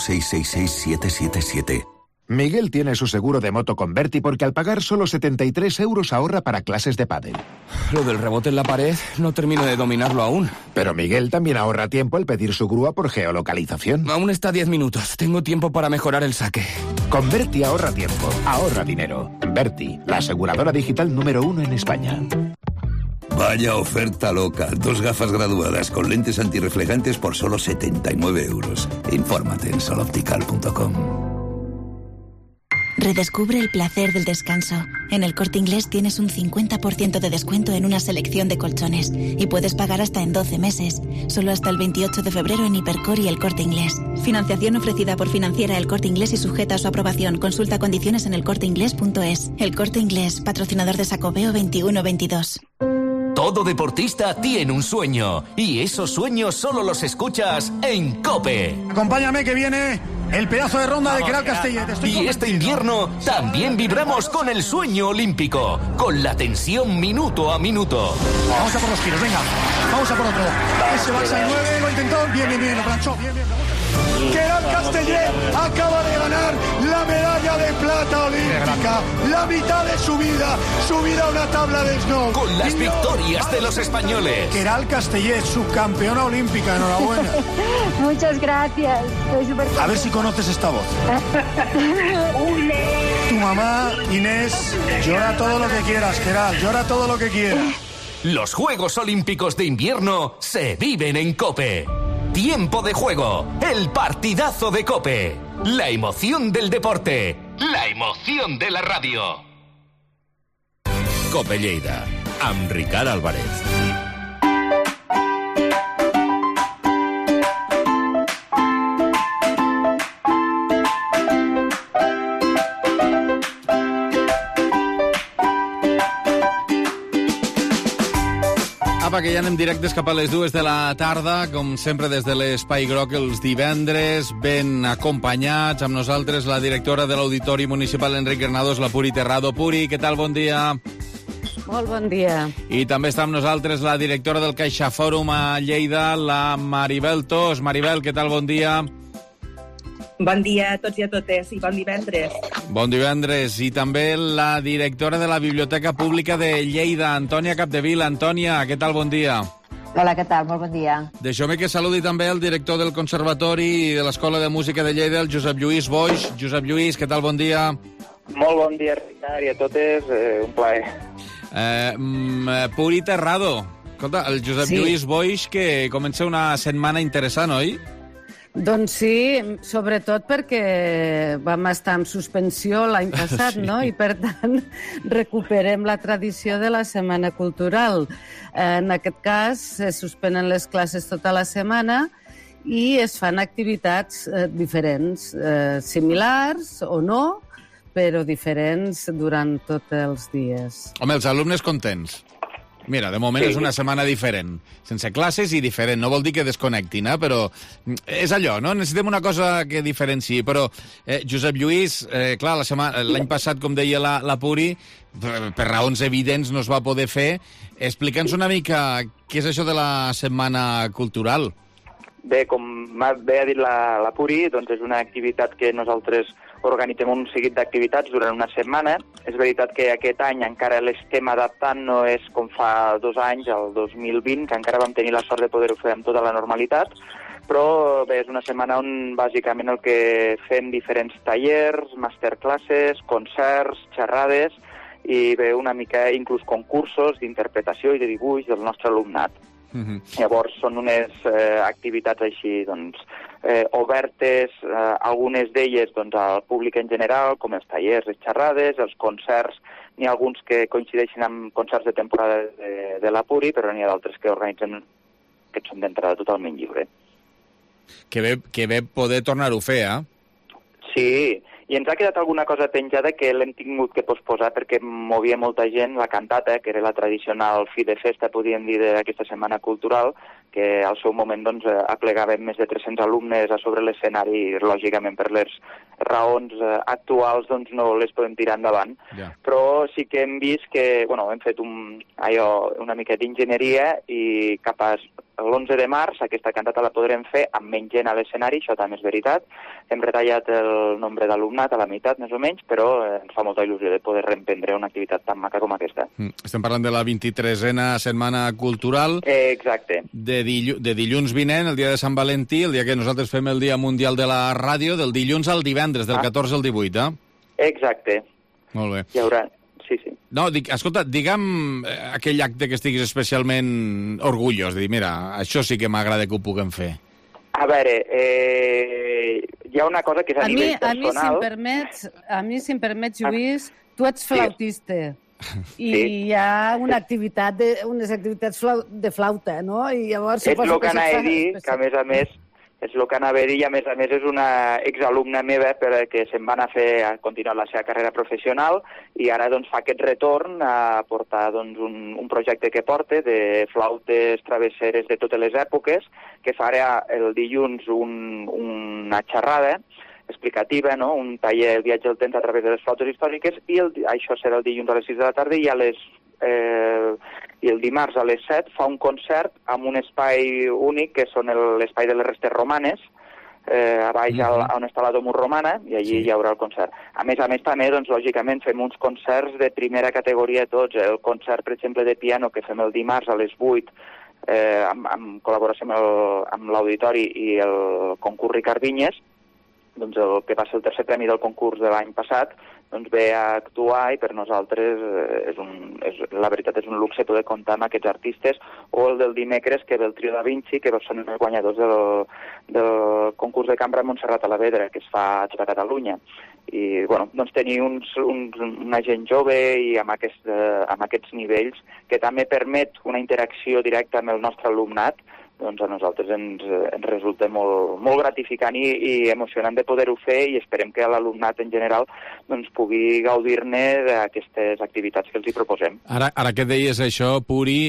900-666-777. Miguel tiene su seguro de moto con Berti porque al pagar solo 73 euros ahorra para clases de pádel. Lo del rebote en la pared no termino de dominarlo aún. Pero Miguel también ahorra tiempo al pedir su grúa por geolocalización. Aún está 10 minutos. Tengo tiempo para mejorar el saque. Con Berti ahorra tiempo, ahorra dinero. Berti, la aseguradora digital número 1 en España. Vaya oferta loca. 2 gafas graduadas con lentes antirreflejantes por solo 79 euros. Infórmate en soloptical.com. Redescubre el placer del descanso. En El Corte Inglés tienes un 50% de descuento en una selección de colchones y puedes pagar hasta en 12 meses. Solo hasta el 28 de febrero en Hipercor y El Corte Inglés. Financiación ofrecida por Financiera El Corte Inglés y sujeta a su aprobación. Consulta condiciones en elcorteinglés.es. El Corte Inglés, patrocinador de Xacobeo 21-22. Todo deportista tiene un sueño y esos sueños solo los escuchas en COPE. Acompáñame que viene el pedazo de ronda de Queralt Castellet. Y este invierno también vibramos con el sueño olímpico, con la tensión minuto a minuto. Vamos a por los giros, venga. Vamos a por otro. Ese balsa de 9, lo intentó. Bien, lo planchó. Bien. Queralt Castellet acaba de ganar la medalla de plata olímpica. La mitad de su vida subida a una tabla de snow. Con las victorias de los españoles. Queralt Castellet, subcampeona olímpica. Enhorabuena. Muchas gracias. A ver si conoces esta voz. Tu mamá, Inés, llora todo lo que quieras, Queralt. Llora todo lo que quieras. Los Juegos Olímpicos de Invierno se viven en COPE. Tiempo de juego, el partidazo de COPE. La emoción del deporte, la emoción de la radio. COPE Lleida, amb Ricard Álvarez. Que ja anem directes cap a les 2 de la tarda, com sempre des de l'Espai Groc els divendres, ben acompanyats amb nosaltres la directora de l'Auditori Municipal Enric Granados, la Puri Terrado. Puri, què tal? Bon dia. Molt bon dia. I també està amb nosaltres la directora del CaixaFòrum a Lleida, la Maribel Tos. Maribel, què tal? Bon dia. Bon dia a tots i a totes i bon divendres. Bon divendres. I també la directora de la Biblioteca Pública de Lleida, Antònia Capdevila. Antònia, què tal? Bon dia. Hola, què tal? Molt bon dia. Deixeu-me que saludi també el director del Conservatori i de l'Escola de Música de Lleida, el Josep Lluís Boix. Josep Lluís, què tal? Bon dia. Molt bon dia, Ricard, i a totes, un plaer. Puri Terrado. Escolta, el Josep Lluís Boix, que comença una setmana interessant, oi? Doncs sí, sobretot perquè vam estar en suspensió l'any passat, no? I per tant recuperem la tradició de la Setmana Cultural. En aquest cas se suspenen les classes tota la setmana i es fan activitats diferents, similars o no, però diferents durant tots els dies. Home, els alumnes contents. Mira, de moment és una setmana diferent. Sense classes i diferent. No vol dir que desconnectin, però és allò, no? Necessitem una cosa que diferenciï. Però, Josep Lluís, clar, l'any passat, com deia la Puri, per raons evidents no es va poder fer. Explica'ns una mica què és això de la Setmana Cultural. Bé, com bé ha dit la Puri, doncs és una activitat que nosaltres organitzem un seguit d'activitats durant una setmana. És veritat que aquest any encara l'estem adaptant, no és com fa 2 anys, el 2020, que encara vam tenir la sort de poder-ho fer amb tota la normalitat, però bé, és una setmana on bàsicament el que fem diferents tallers, masterclasses, concerts, xerrades i bé, una mica inclús concursos d'interpretació i de dibuix del nostre alumnat. Llavors són unes activitats així doncs, obertes, algunes d'elles doncs, al públic en general, com els tallers, les xerrades, els concerts. N'hi ha alguns que coincideixen amb concerts de temporada de la Puri, però n'hi ha d'altres que organitzen que són d'entrada totalment lliure. Que bé poder tornar-ho a fer, Sí, i ens ha quedat alguna cosa penjada que l'hem tingut que posposar perquè movia molta gent, la cantata, que era la tradicional fi de festa, podríem dir, d'aquesta setmana cultural, que al seu moment doncs, aplegàvem més de 300 alumnes a sobre l'escenari i, lògicament, per les raons actuals doncs, no les podem tirar endavant. Però sí que hem vist que hem fet una mica d'enginyeria i cap a l'11 de març aquesta cantata la podrem fer amb menys gent a l'escenari, això també és veritat. Hem retallat el nombre d'alumnat a la meitat, més o menys, però ens fa molta il·lusió de poder reemprendre una activitat tan maca com aquesta. Estem parlant de la 23a Setmana Cultural. Exacte. De dilluns vinent, el dia de Sant Valentí, el dia que nosaltres fem el Dia Mundial de la Ràdio, del dilluns al divendres, del 14 al 18, Exacte. Molt bé. Hi haurà... Sí. No, escolta, digue'm aquell acte que estiguis especialment orgullós, de dir, mira, això sí que m'agrada que ho puguem fer. A veure, hi ha una cosa que és a nivell personal... A mi, si em permets, Lluís, tu ets flautista. I hi ha unes activitats de flauta, no? I llavors... És el que anava a dir, que a més, és el que anava a dir, i a més és una exalumna meva que se'n va anar a continuar la seva carrera professional i ara doncs, fa aquest retorn a portar doncs, un projecte que porta de flautes travesseres de totes les èpoques, que farà el dilluns una xerrada explicativa, no? Un taller, el viatge del temps a través de les flautes històriques, i això serà el dilluns a les 6 de la tarda i el dimarts a les 7 fa un concert amb un espai únic, que són l'espai de les restes romanes, a baix on està la Domus Romana, i allí hi haurà el concert. A més, també, doncs, lògicament, fem uns concerts de primera categoria tots. El concert, per exemple, de piano que fem el dimarts a les 8, en col·laboració amb l'Auditori i el concurs Ricard Vinyes, doncs el que va ser el tercer premi del concurs de l'any passat, doncs ve a actuar, i per nosaltres la veritat és un luxe poder comptar amb aquests artistes, o el del dimecres, que ve el Trio Da Vinci, que són els guanyadors del concurs de cambra Montserrat a la Vedra, que es fa a tota Catalunya. I doncs tenir una gent jove i amb aquests nivells, que també permet una interacció directa amb el nostre alumnat, doncs a nosaltres ens resulta molt, molt gratificant i emocionant de poder-ho fer, i esperem que l'alumnat en general doncs, pugui gaudir-ne d'aquestes activitats que els hi proposem. Ara que deies això, Puri,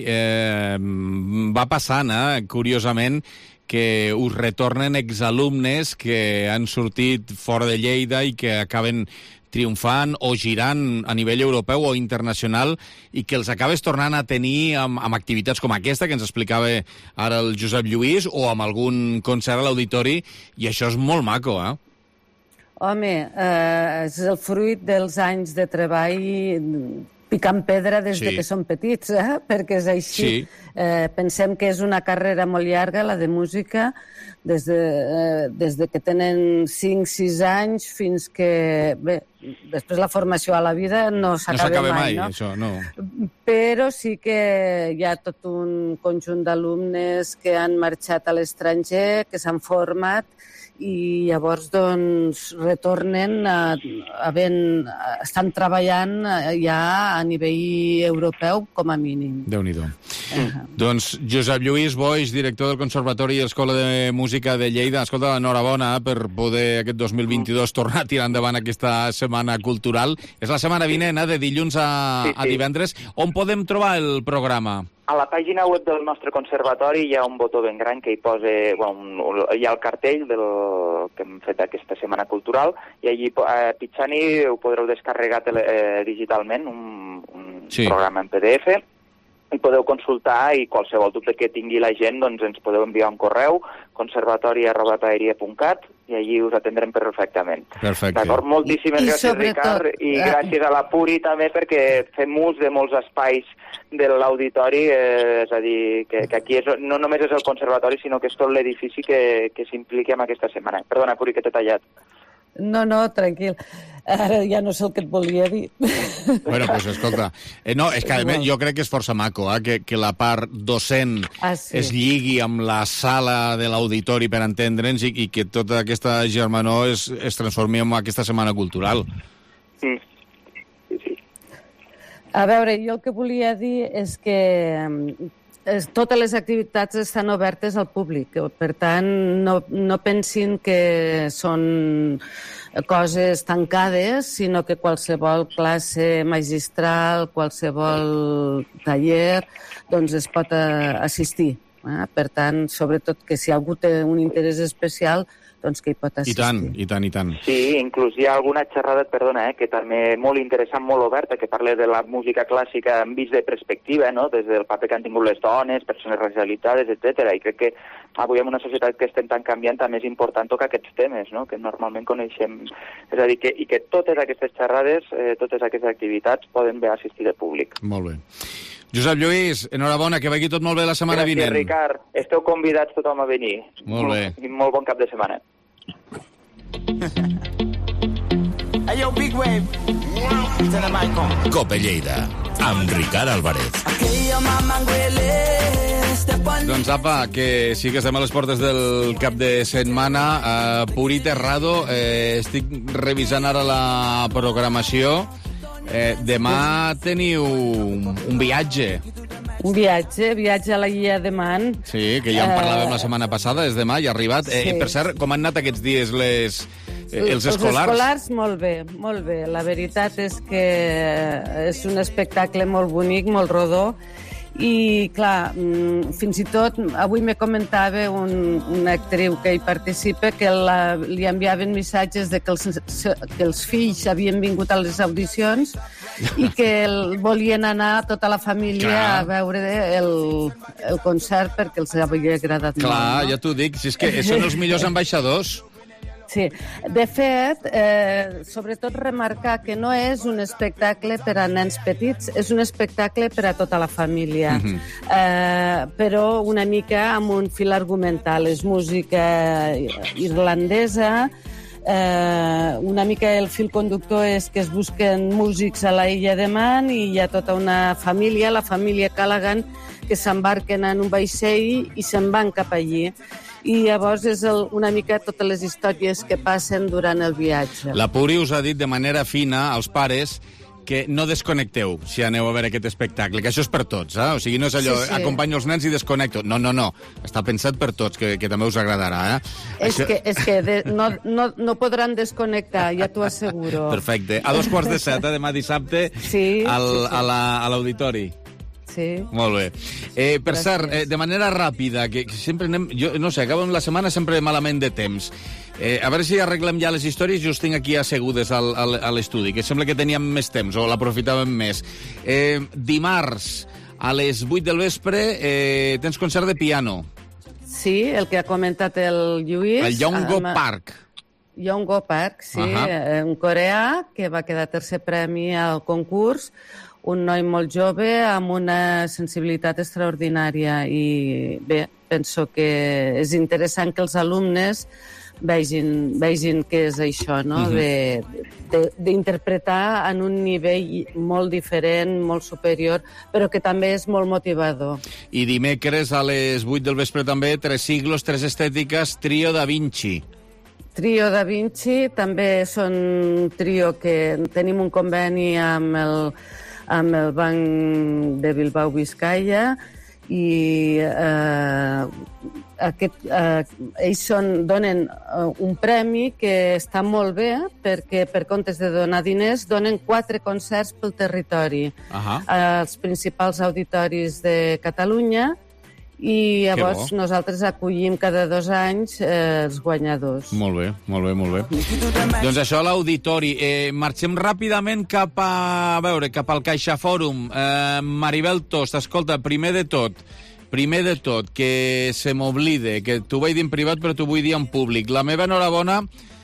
va passant, curiosament, que us retornen exalumnes que han sortit fora de Lleida i que acaben triomfant o girant a nivell europeu o internacional, i que els acabes tornant a tenir amb activitats com aquesta que ens explicava ara el Josep Lluís, o amb algun concert a l'Auditori, i això és molt maco, Home, és el fruit dels anys de treball picant pedra des de que som petits, perquè és així. Pensem que és una carrera molt llarga, la de música, des de que tenen 5-6 anys fins que... Bé, després la formació a la vida no s'acaba mai, no? Això, no. Però sí que hi ha tot un conjunt d'alumnes que han marxat a l'estranger, que s'han format, i llavors doncs retornen estan treballant ja a nivell europeu com a mínim. Déu-n'hi-do. Doncs Josep Lluís Boix, director del Conservatori i Escola de Música de Lleida. Escolta, enhorabona per poder aquest 2022 tornar a tirar endavant aquesta setmana cultural. És la setmana vinent, de dilluns a divendres. On podem trobar el programa? A la pàgina web del nostre conservatori hi ha un botó ben gran que hi posa, hi ha el cartell que hem fet aquesta setmana cultural, i allí pitjant-hi ho podreu descarregar digitalment, un programa en PDF, i podeu consultar, i qualsevol dubte que tingui la gent, doncs ens podeu enviar un correu, conservatori@paeria.cat, i allí us atendrem perfectament. Perfecte. D'acord? Moltíssimes gràcies, Ricard, i gràcies a la Puri també, perquè fem ús de molts espais de l'auditori, és a dir, que aquí no només és el conservatori, sinó que és tot l'edifici que s'impliqui en aquesta setmana. Perdona, Puri, que t'he tallat. No, tranquil. Ara ja no sé el que et volia dir. Bueno, doncs escolta, no, és que a més jo crec que és força maco, que la part docent es lligui amb la sala de l'auditori per entendre'ns i que tota aquesta germanor es transformi en aquesta setmana cultural. Sí. A veure, jo el que volia dir és que totes les activitats estan obertes al públic. Per tant, no pensin que són coses tancades, sinó que qualsevol classe magistral, qualsevol taller, doncs es pot assistir. Per tant, sobretot que si algú té un interès especial, doncs que hi pot assistir. I tant. Sí, inclús hi ha alguna xerrada, perdona, que també molt interessant, molt oberta, que parla de la música clàssica en vist de perspectiva, no? Des del paper que han tingut les dones, persones racialitzades, etc. I crec que avui en una societat que estem tan canviant també és important tocar aquests temes, no? Que normalment coneixem. És a dir, que totes aquestes xerrades, totes aquestes activitats poden bé assistir de públic. Molt bé. Josep Lluís, enhorabona, que vagi tot molt bé la setmana vinent. Gràcies, Ricard. Esteu convidats tothom a venir. Molt bé. I molt bon cap de setmana. Cope Lleida, amb Ricard Álvarez. Doncs apa, que sí que estem a les portes del cap de setmana. Puri Terrado, estic revisant ara la programació. Demà teniu un viatge. Un viatge a la Guia de Man. Sí, que ja en parlàvem la setmana passada, és demà, ja ha arribat. Per cert, com han anat aquests dies els escolars? Els escolars, molt bé. La veritat és que és un espectacle molt bonic, molt rodó, i clar, fins i tot avui me comentava una actriu que hi participa que li enviaven missatges de que els fills havien vingut a les audicions i que volien anar tota la família a veure el concert perquè els havia agradat molt. Clar, ja t'ho dic, si és que són els millors ambaixadors. Sí, de fet, sobretot remarcar que no és un espectacle per a nens petits, és un espectacle per a tota la família, però una mica amb un fil argumental. És música irlandesa, una mica el fil conductor és que es busquen músics a la Illa de Man i hi ha tota una família, la família Callaghan, que s'embarquen en un vaixell i se'n van cap allí. I llavors és una mica totes les històries que passen durant el viatge. La Puri us ha dit de manera fina als pares que no desconnecteu si aneu a veure aquest espectacle, que això és per tots, O sigui, no és allò, acompanyo els nens i desconnecto. No. Està pensat per tots, que també us agradarà, És que no podran desconnectar, ja t'ho asseguro. Perfecte. A 7:15, demà dissabte, a l'auditori. Sí. Molt bé. Per cert, de manera ràpida, que sempre anem... Jo no sé, acabem la setmana sempre malament de temps. A veure si arreglem ja les històries i us tinc aquí assegudes a l'estudi, que sembla que teníem més temps o l'aprofitàvem més. Dimarts, a les 8 del vespre, tens concert de piano. Sí, el que ha comentat el Lluís. El Yongo Park. Yongo Park, sí, un coreà que va quedar tercer premi al concurs, un noi molt jove amb una sensibilitat extraordinària i bé, penso que és interessant que els alumnes vegin què és això, no? D'interpretar en un nivell molt diferent, molt superior, però que també és molt motivador. I dimecres a les 8 del vespre també, 3 siglos, 3 estètiques, Trio Da Vinci. Trio Da Vinci també són un trio que tenim un conveni amb el Banc de Bilbao Vizcaya i ells donen un premi que està molt bé perquè per comptes de donar diners donen 4 concerts pel territori als principals auditoris de Catalunya i llavors nosaltres acollim cada 2 anys els guanyadors. Molt bé, molt bé, molt bé. Doncs això, l'auditori. Marxem ràpidament cap al CaixaForum. Maribel Tost, escolta, primer de tot, que se m'oblide, que t'ho vaig dir en privat però t'ho vull dir en públic. La meva enhorabona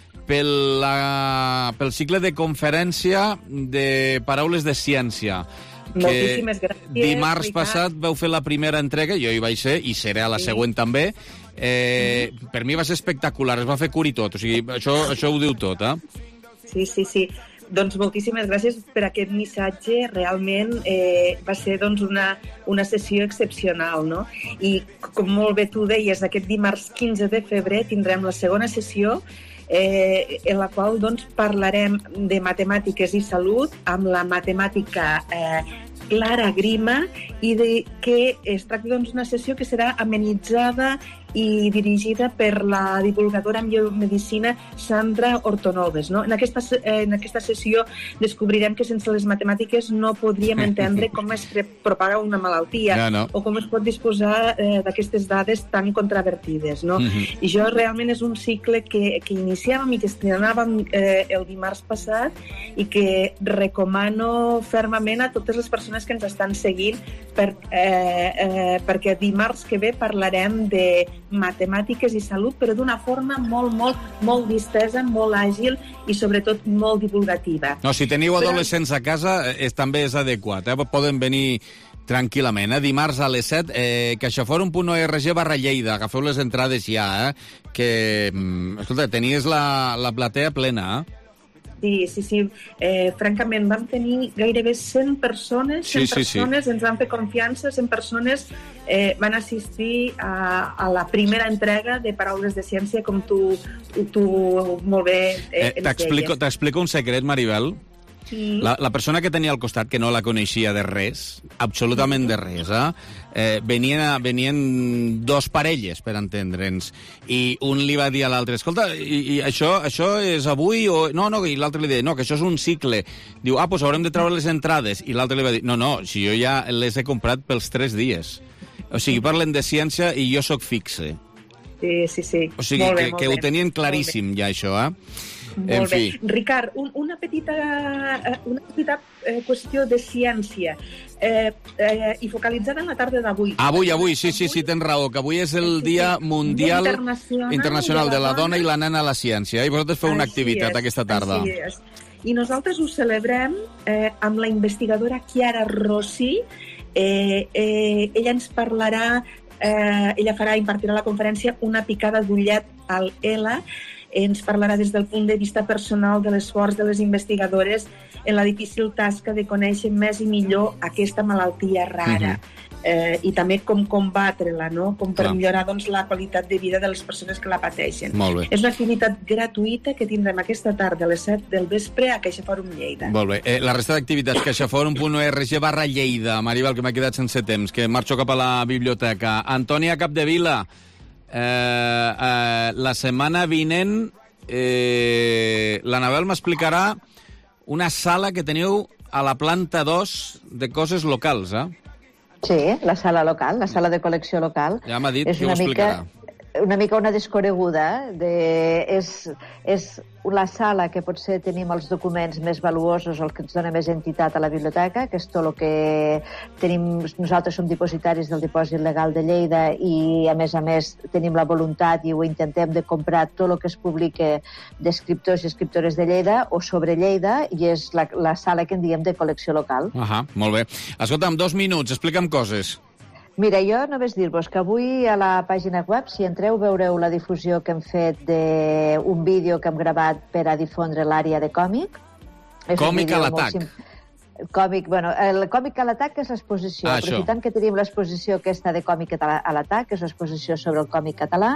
pel cicle de conferència de Paraules de Ciència. Moltíssimes gràcies, dimarts Ricard. passat vau fer la primera entrega, jo hi vaig ser, i seré a la següent també. Per mi va ser espectacular, es va fer curt i tot, o sigui, això ho diu tot, Sí. Doncs moltíssimes gràcies per aquest missatge. Realment va ser doncs, una sessió excepcional, no? I com molt bé tu deies, aquest dimarts 15 de febrer tindrem la segona sessió en la qual doncs, parlarem de matemàtiques i salut amb la matemàtica Clara Grima i que es tracta d'una sessió que serà amenitzada i dirigida per la divulgadora en biomedicina Sandra Ortonoves. No? En aquesta sessió descobrirem que sense les matemàtiques no podríem entendre com es propaga una malaltia o com es pot disposar d'aquestes dades tan controvertides. No? I això realment és un cicle que iniciàvem i que estrenàvem el dimarts passat i que recomano fermament a totes les persones que ens estan seguint perquè dimarts que ve parlarem de matemàtiques i salut, però d'una forma molt distesa, molt àgil i sobretot molt divulgativa. No, si teniu adolescents a casa, també és adequat. Poden venir tranquil·lament. Dimarts a les 7, caixaforum.org/Lleida. Agafeu les entrades ja, que, escolta, tenies la platea plena, Sí. Francament, vam tenir gairebé 100 persones, ens van fer confiança, 100 persones van assistir a la primera entrega de Paraules de Ciència, com tu molt bé ens deies. T'explico un secret, Maribel. La persona que tenia al costat, que no la coneixia de res, absolutament de res, venien 2 parelles, per entendre'ns, i un li va dir a l'altre, escolta, i això és avui? No, i l'altre li deia, no, que això és un cicle. Diu, doncs haurem de treure les entrades. I l'altre li va dir, no, si jo ja les he comprat pels 3 dies. O sigui, parlen de ciència i jo sóc fixe. Sí. O sigui, que ho tenien claríssim ja, això, Molt bé. Ricard, una petita qüestió de ciència i focalitzada en la tarda d'avui. Avui, sí, tens raó, que avui és el Dia Mundial Internacional de la Dona i la Nena a la Ciència, i vosaltres feu una activitat aquesta tarda. Així és. I nosaltres ho celebrem amb la investigadora Chiara Rossi. Ella ens parlarà, impartirà la conferència Una picada d'ullet al L. Ens parlarà des del punt de vista personal de l'esforç de les investigadores en la difícil tasca de conèixer més i millor aquesta malaltia rara. I també com combatre-la, no? Com per millorar la qualitat de vida de les persones que la pateixen. És una activitat gratuïta que tindrem aquesta tarda a les 7 del vespre a CaixaForum Lleida. Molt bé. La resta d'activitats, caixaforum.org/Lleida. Maribel, que m'ha quedat sense temps, que marxo cap a la biblioteca. Antònia Capdevila, la setmana vinent l'Anabel m'explicarà una sala que teniu a la planta 2 de coses locals, Sí, la sala local, la sala de col·lecció local. Ja m'ha dit que ho explicarà. Una mica una desconeguda. És la sala que potser tenim els documents més valuosos, el que ens dona més entitat a la biblioteca, que és tot el que tenim. Nosaltres som dipositaris del Dipòsit Legal de Lleida i, a més, tenim la voluntat i ho intentem de comprar tot el que es publica d'escriptors i escriptores de Lleida o sobre Lleida, i és la sala que en diem de col·lecció local. Molt bé. Escolta'm, 2 minuts, explica'm coses. Mira, jo només dir-vos que avui a la pàgina web, si entreu, veureu la difusió que hem fet d'un vídeo que hem gravat per a difondre l'àrea de còmic. Còmic a l'atac. Còmic, bueno, el còmic a l'atac és l'exposició. Aprofitant que tenim l'exposició aquesta de còmic a l'atac, que és l'exposició sobre el còmic català,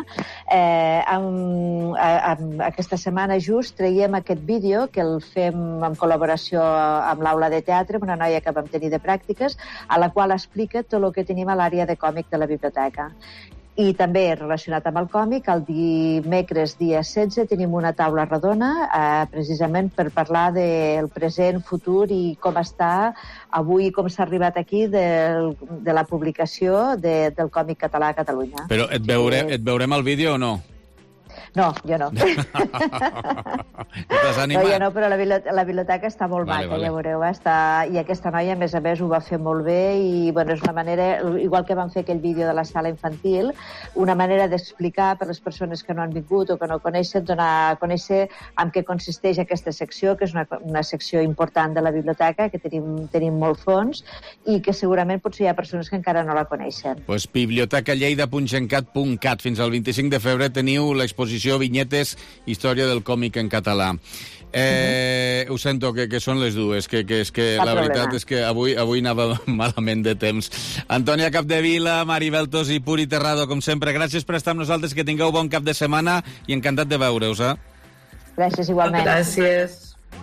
aquesta setmana just traiem aquest vídeo que el fem en col·laboració amb l'aula de teatre, amb una noia que vam tenir de pràctiques, a la qual explica tot el que tenim a l'àrea de còmic de la biblioteca. I també relacionat amb el còmic, el dimecres dia 16 tenim una taula rodona precisament per parlar del present, futur i com està avui, com s'ha arribat aquí de la publicació del còmic català a Catalunya. Però et veurem al vídeo o no? No, jo no. T'has animat? No, jo no, però la biblioteca està molt maca, ja veureu. I aquesta noia, a més, ho va fer molt bé i, bueno, és una manera, igual que vam fer aquell vídeo de la sala infantil, una manera d'explicar per les persones que no han vingut o que no coneixen, donar a conèixer en què consisteix aquesta secció, que és una secció important de la biblioteca, que tenim molt fons i que segurament potser hi ha persones que encara no la coneixen. Doncs bibliotecalleida.gencat.cat. Fins al 25 de febrer teniu l'exposició Vinyetes, història del còmic en català. Ho sento, que són les dues, que la veritat és que avui anava malament de temps. Antònia Capdevila, Maribel Tos i Puri Terrado, com sempre, gràcies per estar amb nosaltres, que tingueu bon cap de setmana i encantat de veure-us. Gràcies, igualment. Gràcies.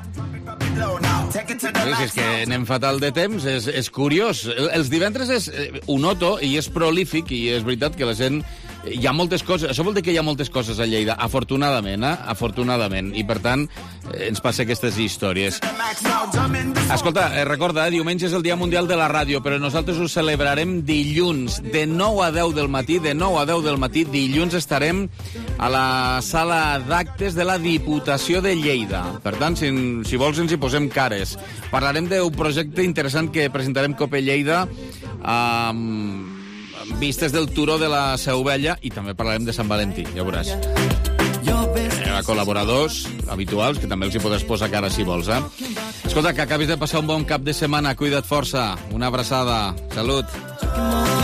És que anem fatal de temps, és curiós. Els divendres ho noto i és prolífic i és veritat que la gent... Hi ha moltes coses, això vol dir que hi ha moltes coses a Lleida, afortunadament, afortunadament, i per tant ens passa aquestes històries. Escolta, recorda, diumenge és el Dia Mundial de la Ràdio, però nosaltres ho celebrarem dilluns, de 9 a 10 del matí, dilluns estarem a la sala d'actes de la Diputació de Lleida. Per tant, si vols ens hi posem cares. Parlarem d'un projecte interessant que presentarem Cope Lleida amb vistes del turó de la Seu Vella i també parlarem de Sant Valentí, ja veuràs. Col·laboradors habituals, que també els hi podràs posar cara si vols, Escolta, que acabis de passar un bon cap de setmana, cuida't força, una abraçada, salut.